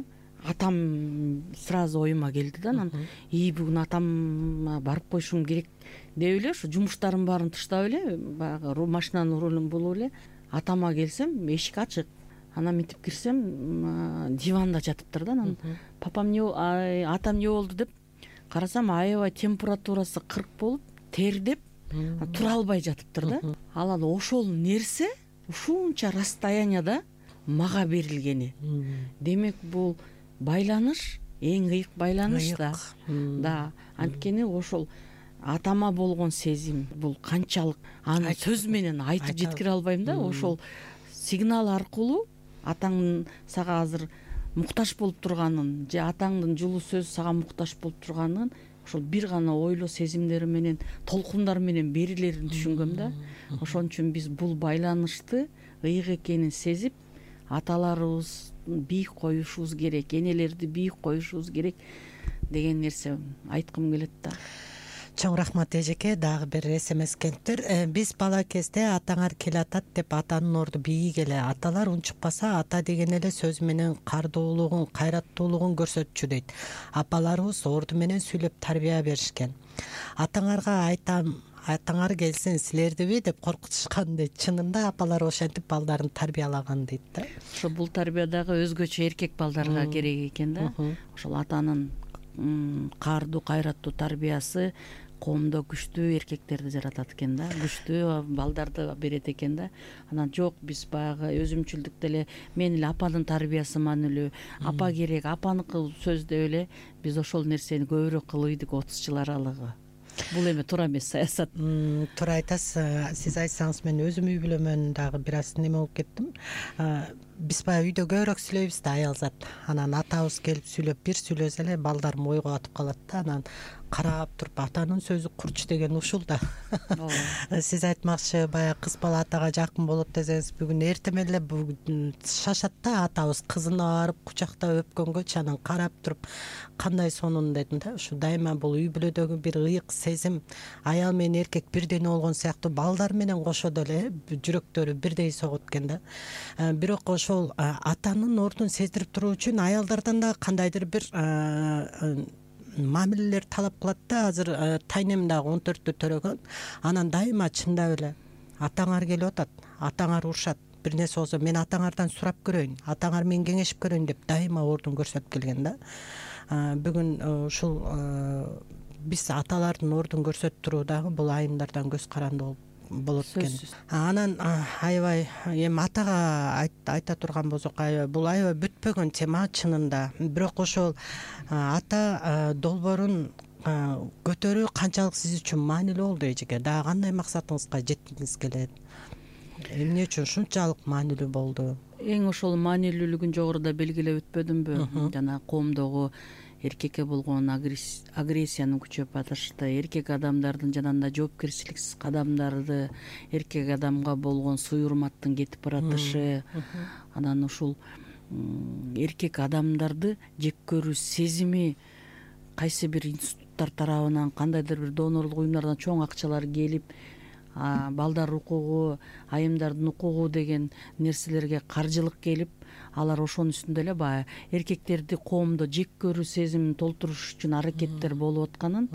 атам сразу оюма келди да. Анан и бүгүн атамга барып коюшум керек деп эле ушу жумуштарым баарын таштап эле, баягы машинанын рулун булуп эле атама келсем, эшик ачык. Анан мынтип кирсем, диванда жатыптыр да. Анан папам не, атам не болду деп карасам, аябай температурасы кырк болуп, тердеп, тура албай жатыптыр да. Анан ошол нерсе ушунча расстоянияда мага берилгени. Демек бул байланыш эң ыйык байланыш да. Да, анткени ошол атама болгон сезим бул канчалык аны сөз менен айтып жеткире албайм да. Ошол сигнал аркылуу атаңдын сага азыр муктаж болуп турганын, же атаңдын жылуу сөз сага муктаж болуп турганын ошол бир гана ойлоо сезимдери менен, толкундар менен берилерин түшүнгөм да. Ошон үчүн биз бул байланышты ыйык экенин сезип, аталарыбыз бийик коюшубуз керек, энелерди бийик коюшубуз керек деген нерсе айткым келет да. Чоң рахмат эжеке, дагы бир эс эм эс келиптир. Биз бала кезде атаңар келатат деп атанын орду бийик эле. Аталар унчукпаса ата деген эле сөз менен кардуулугун, кайраттуулугун көрсөтчү дейт. Апаларыбыз орду менен сүйлөп тарбия беришкен. Атаңарга айтам, атаңар келсин силердиби деп коркутушкан дейт. Чынында апалар ошентип балдарын тарбиялаган дейт да. Ошо бул тарбия дагы өзгөчө эркек балдарга керек экен да. Ошол атанын каардуу, кайраттуу тарбиясы коомдо күчтүү эркектерди жаратат экен да, күчтүү балдарды берет экен да. Анан жок, биз баягы өзүмчүлдүктө эле мен эле апанын тарбиясы маанилүү, апа керек, апаныкы сөз деп эле биз ошол нерсени көбүрөөк кылып ийдик отуз жыл аралыгы. Бул эми туура эмес саясат. Туура айтасыз. Сиз айтсаңыз, мен өзүм үй бүлөмөн дагы бир аз неме болуп кеттим. Биз баягы үйдө көбүрөөк сүйлөйбүз да, аялзат. Анан атабыз келип сүйлөп, бир сүйлөсө эле балдарым ойго батып калат да. Анан карап туруп атанын сөзү курч деген ушул да. ооба Сиз айтмакчы, баягы кыз бала атага жакын болот десеңиз, бүгүн эртең эле бүгүн шашат да атабыз кызына барып кучактап өпкөнгөчү анан карап туруп кандай сонун дедим да. Ушу дайыма бул үй бүлөдөгү бир ыйык сезим, аял менен эркек бирден болгон сыяктуу балдар менен кошо деле жүрөктөрү бирдей согот экен да. Бирок ошол атанын ордун сездирип туруу үчүн аялдардан да кандайдыр бир мамилелер талап кылат да. Азыр тайнем дагы он төрттү төрөгөн. Анан дайыма чындап эле атаңар келип атат, атаңар урушат, бир нерсе болсо мен атаңардан сурап көрөйүн, атаңар менен кеңешип көрөйүн деп дайыма ордун көрсөтүп келген да. Бүгүн ушул биз аталардын ордун көрсөтүп туруу дагы бул айымдардан көз каранды болот экен. Анан аябай эми атага айта турган болсок, аябай бул аябай бүтпөгөн тема чынында. Бирок ошол ата долбоорун көтөрүү канчалык сиз үчүн маанилүү болду эжеке? Дагы кандай максатыңызга жеткиңиз келет? Эмне үчүн ушунчалык маанилүү болду? Эң ошол маанилүүлүгүн жогоруда белгилеп өтпөдүмбү? Жана коомдогу эркекке болгон агрессиянын күчөп атышы, эркек адамдардын жанагындай жоопкерчиликсиз кадамдарды, эркек адамга болгон суюрматтын кетип баратышы, анан ушул эркек адамдарды жек көрүү сезими кайсы бир институттар тарабынан, кандайдыр бир донорлук уюмдардан чоң акчалар келип, балдар укугу, айымдардын укугу деген нерселерге каржылык келип, алар ошонун үстүндө эле баягы эркектерди коомдо жек көрүү сезимин толтуруш үчүн аракеттер болуп атканын,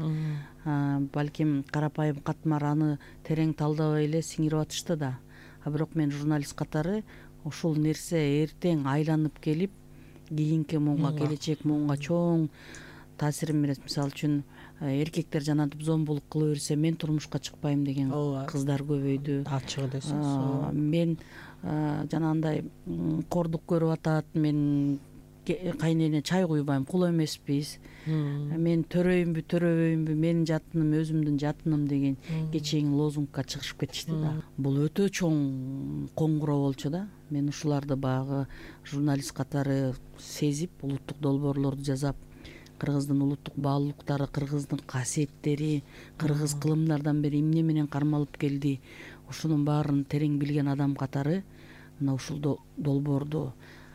балким карапайым катмар аны терең талдабай эле сиңирип атышты да. А бирок мен журналист катары ушул нерсе эртең айланып келип, кийинки муунга, келечек муунга чоң таасирин берет. Мисалы үчүн эркектер жанагынтип зомбулук кыла берсе, мен турмушка чыкпайм деген кыздар көбөйдү. Ачык эле сөз. Мен жанагындай кордук көрүп атат, мен кайнене чай куйбайм, кул эмеспиз, мен төрөйүмбү төрөбөйүмбү, менин жатыным өзүмдүн жатыным деген кечээң лозунгка чыгышып кетишти да. Бул өтө чоң коңгуроо болчу да. Мен ушуларды баягы журналист катары сезип, улуттук долбоорлорду жасап, кыргыздын улуттук баалуулуктары, кыргыздын касиеттери, кыргыз кылымдардан бери эмне менен кармалып келди, ушунун баарын терең билген адам катары мына ушул долбоорду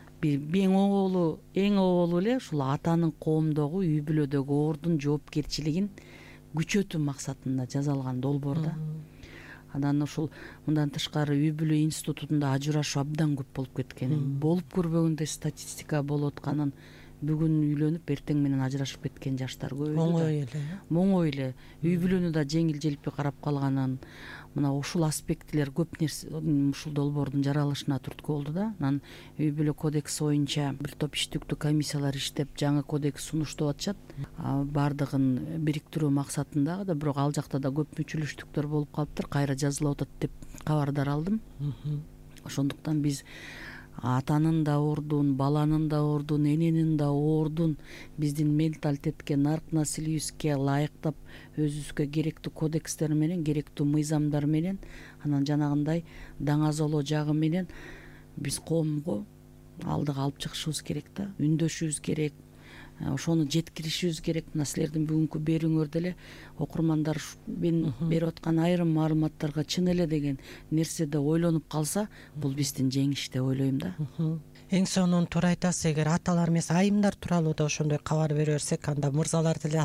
эң оолу эң оолу эле ушул атанын коомдогу, үй бүлөдөгү ордун, жоопкерчилигин күчөтүү максатында жасалган долбоор да. Анан ушул мындан тышкары үй бүлө институтунда ажырашуу абдан көп болуп кеткен. Болуп көрбөгөндөй статистика болуп атканын, бүгүн үйлөнүп эртең менен ажырашып кеткен жаштар көбөйдү. Оңой эле. Моңой эле. Үй бүлөнү да жеңил желпи карап калганын, мына ушул аспектилер көп нерсе ушул долбоордун жаралышына түрткү болду да. Анан үй бүлө кодекси боюнча бир топ иштиктүү комиссиялар иштеп, жаңы кодекс сунуштап атышат. Бардыгын бириктирүү максатында да, бирок ал жакта да көп мүчүлүштүктөр болуп калыптыр. Кайра жазылып атат деп кабардар алдым. Ошондуктан биз атанын да ордун, баланын да ордун, эненин да ордун биздин менталитетке, нарк наслийибизге ылайыктап, өзүбүзгө керектүү кодекстер менен, керектүү мыйзамдар менен, анан жанагындай даңазолоо жагы менен биз коомго алдыга алып чыгышыбыз керек да, үндөшүбүз керек, ошону жеткиришибиз керек. Мына силердин бүгүнкү берүүңөр деле окурмандар мен берип аткан айрым маалыматтарга чын эле деген нерседе ойлонуп калса, бул биздин жеңиш деп ойлойм да. Эң сонун туура айтасыз. Эгер аталар эмес айымдар тууралуу да ошондой кабар бере берсек, анда мырзалар деле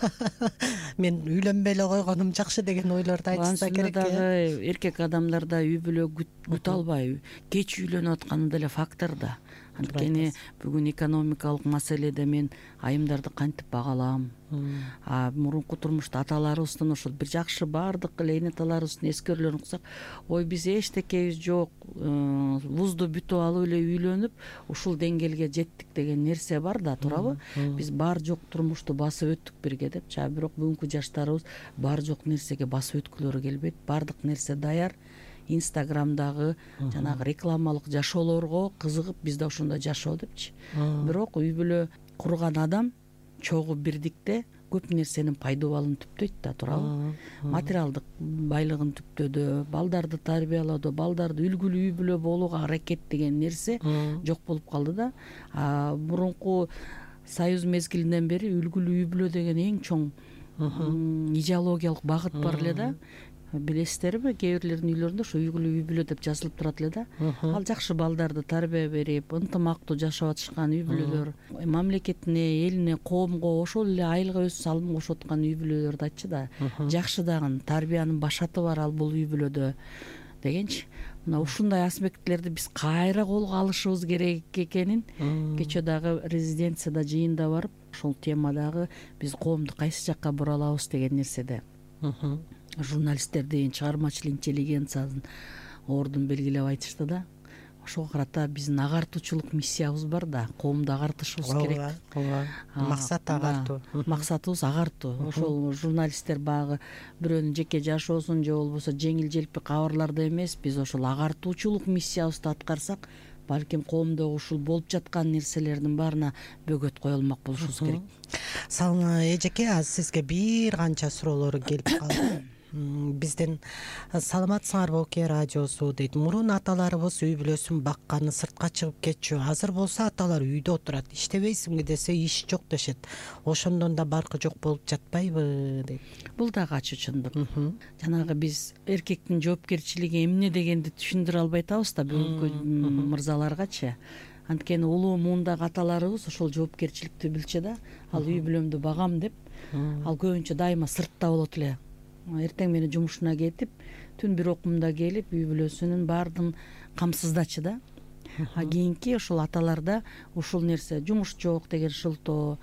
мен үйлөнбөй эле койгонум жакшы деген ойлорду айтышса керек. Дагы эркек адамдар да үй бүлө күтө албай кеч үйлөнүп атканы деле фактор да. Анткени бүгүн экономикалык маселеде мен айымдарды кантип багалам? А мурунку турмушта аталарыбыздын ошол бир жакшы баардык эле энеталарыбыздын эскерүүлөрүн уксак, ой биз эчтекебиз жок, вузду бүтүп алып эле үйлөнүп, ушул деңгээлге жеттик деген нерсе бар да, туурабы? Биз бар жок турмушту басып өттүк бирге депчи. А бирок бүгүнкү жаштарыбыз бар жок нерсеге басып өткүлөрү келбейт. Баардык нерсе даяр. Инстаграмдагы жанагы рекламалык жашоолорго кызыгып, бизде ошондой жашоо депчи. Бирок үй бүлө курган адам чогуу бирдикте көп нерсенин пайдубалын түптөйт да, туурабы? Материалдык байлыгын түптөдө, балдарды тарбиялоодо, балдарды үлгүлүү үй бүлө болууга аракет деген нерсе жок болуп калды да. Мурунку союз мезгилинен бери үлгүлүү үй бүлө деген эң чоң идеологиялык багыт бар эле да. Билесиздерби, кээ бирлердин үйлөрүндө ошо үй бүлө үй бүлө деп жазылып турат эле да. Ал жакшы балдарды тарбия берип, ынтымактуу жашап атышкан үй бүлөлөр, мамлекетине, элине, коомго ошол эле айылга өз салым кошуп аткан үй бүлөлөрдү айтчы да. Жакшы дагы тарбиянын башаты бар ал бул үй бүлөдө дегенчи. Мына ушундай аспектлерди биз кайра колго алышыбыз керек экенин кечээ дагы резиденцияда жыйында барып, ошол темадагы биз коомду кайсы жакка бура алабыз деген нерседе журналисттер деген чыгармачыл интеллигенциянын ордун белгилеп айтышты да. Ошого карата биздин агартуучулук миссиябыз бар да, коомду агартышыбыз керек. Ооба, максат агартуу. Максатыбыз агартуу. Ошол журналисттер багы бирөөнүн жеке жашоосун же болбосо жеңил желпи кабарларды эмес, биз ошол агартуучулук миссиябызды аткарсак, балким коомдогу ушул болуп жаткан нерселердин баарына бөгөт кое алмак болушубуз керек. Саламы эжеке, азыр сизге бир канча суроолор келип калды. Бизден саламатсыңарбы Оке радиосу дейт. Мурун аталарыбыз үй бүлөсүн бакканы, сыртка чыгып кетчү. Азыр болсо аталар үйдө отурат. Иштебейсиңби десе иш жок дешет. Ошондон да баркы жок болуп жатпайбы дейт. Бул дагы ачуу чындык. Жанагы биз эркектин жоопкерчилиги эмне дегенди түшүндүрө албай атабыз да бүгүнкү мырзаларгачы. Анткени улуу муундагы аталарыбыз ошол жоопкерчиликти билчү да. Ал үй бүлөмдү багам деп, ал көбүнчө дайыма сыртта болот эле. Эртең менен жумушуна кетип, түн бир окумда келип, үй бүлөсүнүн баардыгын камсыздачы да. А кийинки ошол аталарда ушул нерсе жумуш жок деген шылтоо,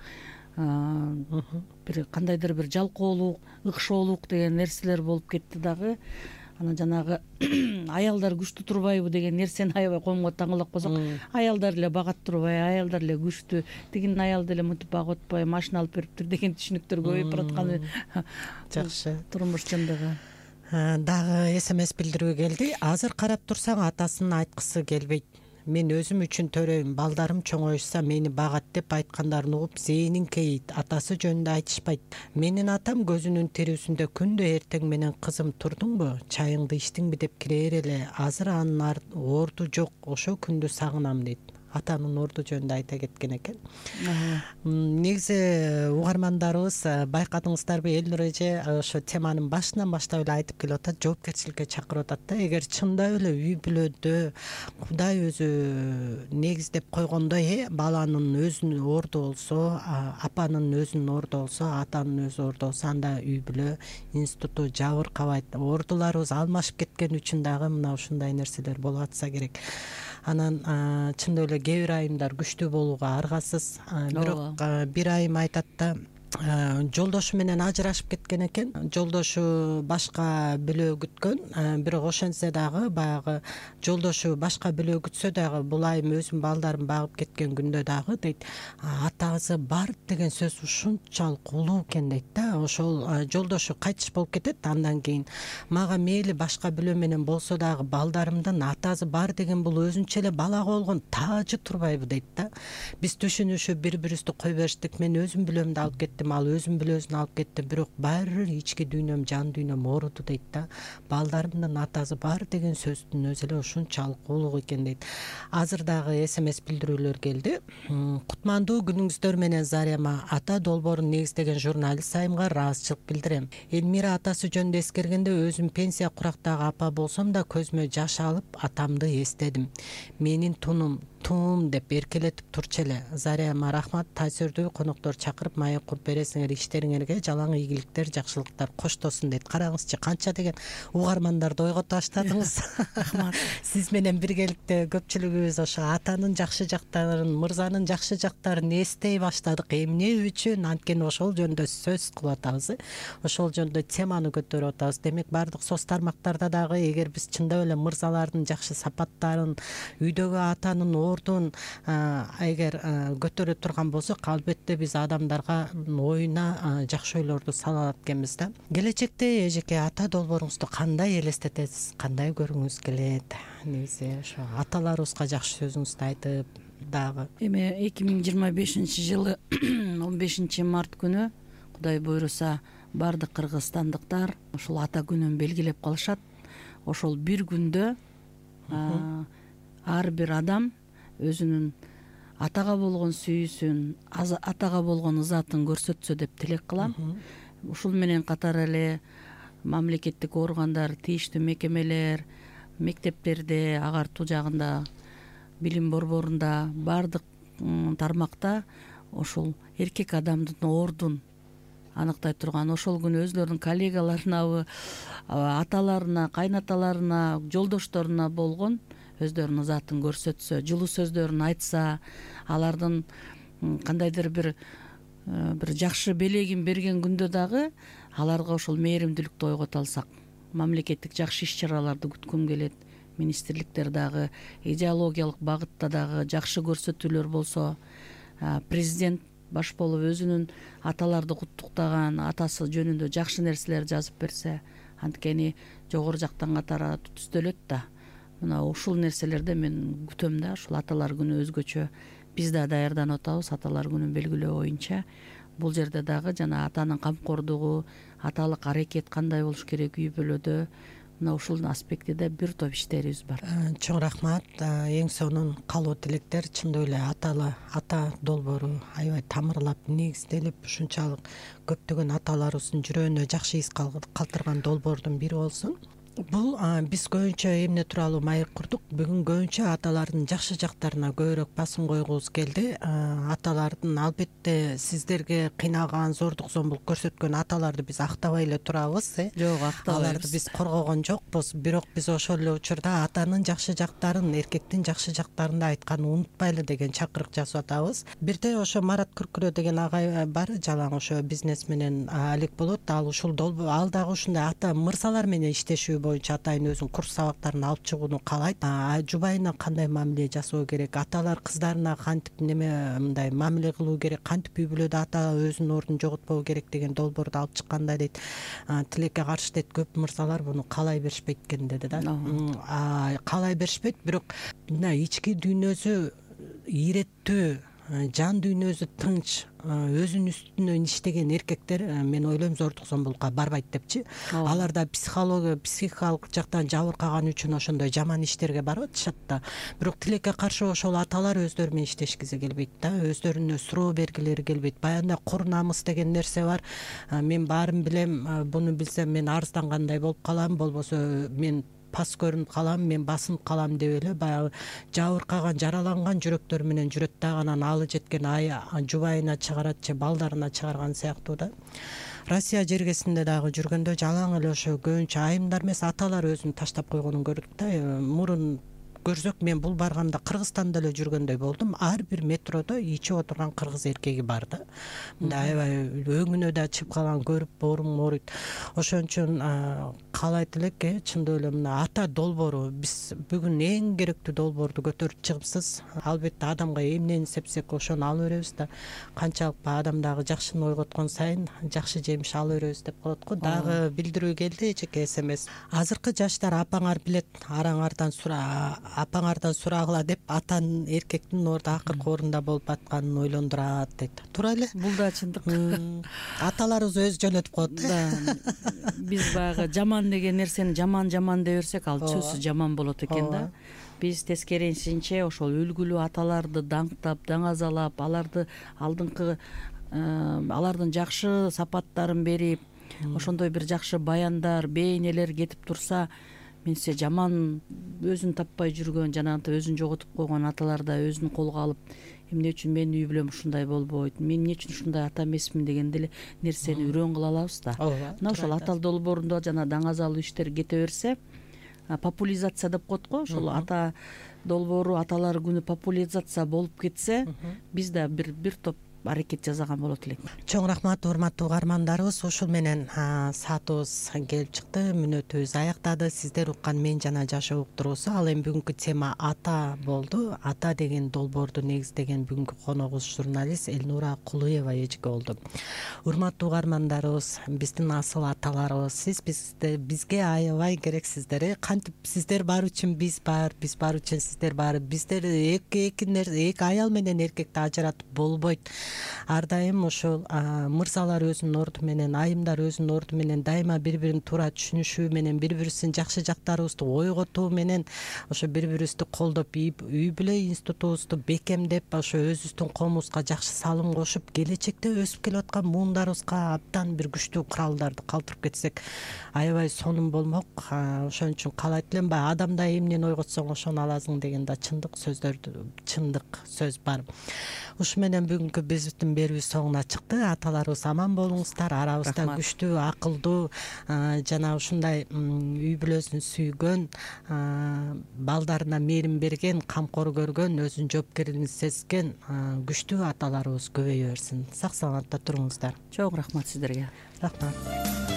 бир кандайдыр бир жалкоолук, ыкшоолук деген нерселер болуп кетти дагы. Анан жанагы аялдар күчтүү турбайбы деген нерсени аябай коомго таңылап койсок, аялдар эле багат турбай, аялдар эле күчтүү, тигинин аялы деле мынтип багып атпай, машина алып бериптир деген түшүнүктөр көбөйүп баратканы жакшы. Турмуш чындыгы. Дагы смс билдирүү келди. Азыр карап турсаң атасын айткысы келбейт. Мен өзүм үчүн төрөйм, балдарым чоңоюшса мени багат деп айткандарын угуп зээнин кейит. Атасы жөнүндө айтышпайт. Менин атам көзүнүн тирүүсүндө күндө эртең менен кызым турдуңбу, чайыңды ичтиңби деп кирээр эле. Азыр анын орду жок, ошо күндү сагынам дейт. Атанын орду жөнүндө айта кеткен экен. Негизи угармандарыбыз байкадыңыздарбы, Элнур эже ошо теманын башынан баштап эле айтып келип атат, жоопкерчиликке чакырып атат да. Эгер чындап эле үй бүлөдө Кудай өзү негиздеп койгондой, э баланын өзүнүн орду болсо, апанын өзүнүн орду болсо, атанын өзү орду болсо, анда үй бүлө институту жабыркабайт. Ордуларыбыз алмашып кеткен үчүн дагы мына ушундай нерселер болуп атса керек. Анан чындап эле кээ бир айымдар күчтүү болууга аргасыз. Бирок бир айым айтат да, жолдошу менен ажырашып кеткен экен. Жолдошу башка бөлө күткөн, бирок ошентсе дагы баягы жолдошу башка бөлө күтсө дагы бул айым өзүнүн балдарын багып кеткен күндө дагы дейт, атасы бар деген сөз ушунчалык улуу экен дейт да. Ошол жолдошу кайтыш болуп кетет, андан кийин мага мейли башка бөлө менен болсо дагы балдарымдын атасы бар деген бул өзүнчө эле балага болгон таажы турбайбы дейт да. Биз түшүнүшүп бири бирибизди кой бериштик. Мен өзүм бөлөмдү алып кеттим, ал өзүн бүлөсүн алып кетти, бирок баары бир ички дүйнөм, жан дүйнөм ооруду дейт да. Балдарымдын атасы бар деген сөздүн өзү эле ушунчалык улуу экен дейт. Азыр дагы смс билдирүүлөр келди. Кутмандуу күнүңүздөр менен Зарема. Ата долбоорун негиздеген журналист айымга ыраазычылык билдирем. Элмира атасы жөнүндө эскергенде өзүм пенсия курактагы апа болсом да көзүмө жаш алып атамды эстедим. Менин тунум тум деп эркелетип турчу эле. Зарема, рахмат. Таасирдүү коноктор чакырып маек куруп бересиңер, иштериңерге жалаң ийгиликтер, жакшылыктар коштосун дейт. Караңызчы, канча деген угармандарды ойгото баштадыңыз. Рахмат. Сиз менен биргеликте көпчүлүгүбүз ошо атанын жакшы жактарын, мырзанын жакшы жактарын эстей баштадык. Эмне үчүн? Анткени ошол жөнүндө сөз кылып атабыз, ошол жөнүндө теманы көтөрүп атабыз. Демек баардык соц тармактарда дагы эгер биз чындап эле мырзалардын жакшы сапаттарын, үйдөгү атанын ордун эгер көтөрө турган болсок, албетте биз адамдарга оюна жакшы ойлорду сала алат экенбиз да. Келечекте эжеке ата долбооруңузду кандай элестетесиз, кандай көргүңүз келет? Негизи ошо аталарыбызга жакшы сөзүңүздү айтып дагы. Эми эки миң жыйырма бешинчи жылы он бешинчи март күнү Кудай буйруса баардык кыргызстандыктар ушул ата күнүн белгилеп калышат. Ошол бир күндө ар бир адам өзүнүн атага болгон сүйүүсүн, атага болгон ызатын көрсөтсө деп тилек кылам. ушул менен катар эле мамлекеттик органдар, тийиштүү мекемелер, мектептерде, агартуу жагында, билим борборунда, баардык тармакта ошол эркек адамдын ордун аныктай турган, ошол күнү өзлөрүнүн коллегаларына, аталарына, кайнаталарына, жолдошторуна болгон өздөрүнүн затын көрсөтсө, жылуу сөздөрүн айтса, алардын кандайдыр бир бир жакшы белегин берген күндө дагы аларга ошол мээримдүүлүктү ойгото алсак, мамлекеттик жакшы иш чараларды күткүм келет. Министрликтер дагы идеологиялык багытта дагы жакшы көрсөтүүлөр болсо, президент баш болуп өзүнүн аталарды куттуктаган, атасы жөнүндө жакшы нерселер жазып берсе, анткени жогору жактан катары түстөлөт да. Мына ушул нерселерде мен күтөм да, ушул аталар күнү өзгөчө биз да даярданып атабыз аталар күнүн белгилөө боюнча. Бул жерде дагы жана атанын камкордугу, аталык аракет кандай болуш керек үй бүлөдө, мына ушул аспектиде бир топ иштерибиз бар. Чоң рахмат. Эң сонун калуу тилектер. Чындап эле аталы ата долбоору аябай тамырлап, негизделип, ушунчалык көптөгөн аталарыбыздын жүрөгүнө жакшы из калтырган долбоордун бири болсун. Бул биз көбүнчө эмне тууралуу маек курдук. Бүгүн көбүнчө аталардын жакшы жактарына көбүрөөк басым койгубуз келди. Аталардын албетте сиздерге кыйнаган, зордук зомбулук көрсөткөн аталарды биз актабай эле турабыз, э? Жок, актабайбыз. Аларды биз коргогон жокпуз. Бирок биз ошол эле учурда атанын жакшы жактарын, эркектин жакшы жактарын айтканын унутпайлы деген чакырык жасап атабыз. Бирде ошо Марат Күркүрө деген агай бар, жалаң ошо бизнес менен алек болот. Ал ушул долбоор, ал дагы ушундай ата мырзалар менен иштешүү боюнча атайын өзүнүн курс сабактарын алып чыгууну каалайт. Жубайына кандай мамиле жасоо керек, аталар кыздарына кантип неме мындай мамиле кылуу керек, кантип үй бүлөдө ата өзүнүн ордун жоготпоо керек деген долбоорду алып чыкканда дейт. Тилекке каршы дейт, көп мырзалар буну каалай беришпейт экен деди да. Каалай беришпейт, бирок мына ички дүйнөсү ийреттүү, жан дүйнөсү тынч, өзүнүн үстүнөн иштеген эркектер мен ойлойм зордук зомбулукка барбайт депчи. Аларда психология, психикалык жактан жабыркаган үчүн ошондой жаман иштерге барып атышат да. Бирок тилекке каршы ошол аталар өздөрү менен иштешкиси келбейт да, өздөрүнө суроо бергилери келбейт. Баягында кур намыс деген нерсе бар. Мен баарын билем, буну билсем мен арыздангандай болуп калам, болбосо мен пас көрүнүп калам, мен басынып калам деп эле баягы жабыркаган, жараланган жүрөктөр менен жүрөт да, анан алы жеткен жубайына чыгарат же балдарына чыгарган сыяктуу да. Россия жергесинде дагы жүргөндө жалаң эле ошо көбүнчө айымдар эмес, аталар өзүн таштап койгонун көрдүк да. Мурун көрсөк, мен бул барганда Кыргызстанда эле жүргөндөй болдум. Ар бир метродо ичип отурган кыргыз эркеги бар да. Мындай аябай өңүнө да чыгып калган, көрүп боорум ооруйт. Ошон үчүн каалайт элекке, чындап эле мына ата долбоору биз бүгүн эң керектүү долбоорду көтөрүп чыгыпсыз. Албетте адамга эмнени сепсек ошону ала беребиз да. Канчалык адам дагы жакшыны ойготкон сайын жакшы жемиш ала беребиз деп коет го. Дагы билдирүү келди, эчеке смс. Азыркы жаштар апаңар билет, араңардан сура апаңардан сурагыла деп атанын, эркектин ордо акыркы орунда болуп атканын ойлондурат дейт. Туура эле. Бул да чындык. Аталарыбыз өзү жөнөтүп коет да. Биз баягы жаман деген нерсени жаман жаман дей берсек, ал сөзсүз жаман болот экен да. Биз тескерисинче ошол үлгүлүү аталарды даңктап, даңазалап, аларды алдыңкы алардын жакшы сапаттарын берип, ошондой бир жакшы баяндар, бейнелер кетип турса, менсе жаман өзүн таппай жүргөн, жанагынтип өзүн жоготуп койгон аталар да өзүн колго алып, эмне үчүн менин үй бүлөм ушундай болбойт, мен эмне үчүн ушундай ата эмесмин деген деле нерсени үрөң кыла алабыз да. Мына ошол ата долбоорунда жана даңазалуу иштер кете берсе, популяризация деп коет го, ошол ата долбоору, аталар күнү популяризация болуп кетсе, биз да бир бир топ аракет жасаган болот элек. Чоң рахмат, урматтуу угармандарыбыз. Ушул менен саатыбыз келип чыкты, мүнөтүбүз аяктады. Сиздер уккан Мен жана жашоо уктуруусу. Ал эми бүгүнкү тема ата болду. Ата деген долбоорду негиздеген бүгүнкү коногубуз журналист Элнура Кулуева эжеке болду. Урматтуу угармандарыбыз, биздин асыл аталарыбыз, сиз бизде бизге аябай керексиздер. Кантип сиздер бар үчүн биз бар, биз бар үчүн сиздер бар. Биздер эки эки эки аял менен эркекти ажыратып болбойт. ар дайым ушул мырзалар өзүнүн орду менен, айымдар өзүнүн орду менен дайыма бири бирин туура түшүнүшүү менен, бири бирибиздин жакшы жактарыбызды ойготуу менен ошо бири бирибизди колдоп, үй бүлө институтубузду бекемдеп, ошо өзүбүздүн коомубузга жакшы салым кошуп, келечекте өсүп келе аткан муундарыбызга абдан бир күчтүү куралдарды калтырып кетсек аябай сонун болмок. Ошон үчүн каалайт элем, баягы адамда эмнени ойготсоң ошону аласың деген да чындык сөздөрдү, чындык сөз бар. Ушу менен бүгүнкү биздин берүүбүз соңуна чыкты. Аталарыбыз аман болуңуздар, арабызда күчтүү, акылдуу жана ушундай үй бүлөсүн сүйгөн, балдарына мээрим берген, камкор көргөн, өзүнүн жоопкерлигин сезген күчтүү аталарыбыз көбөйө берсин. Сак саламатта туруңуздар. Чоң рахмат сиздерге. Рахмат.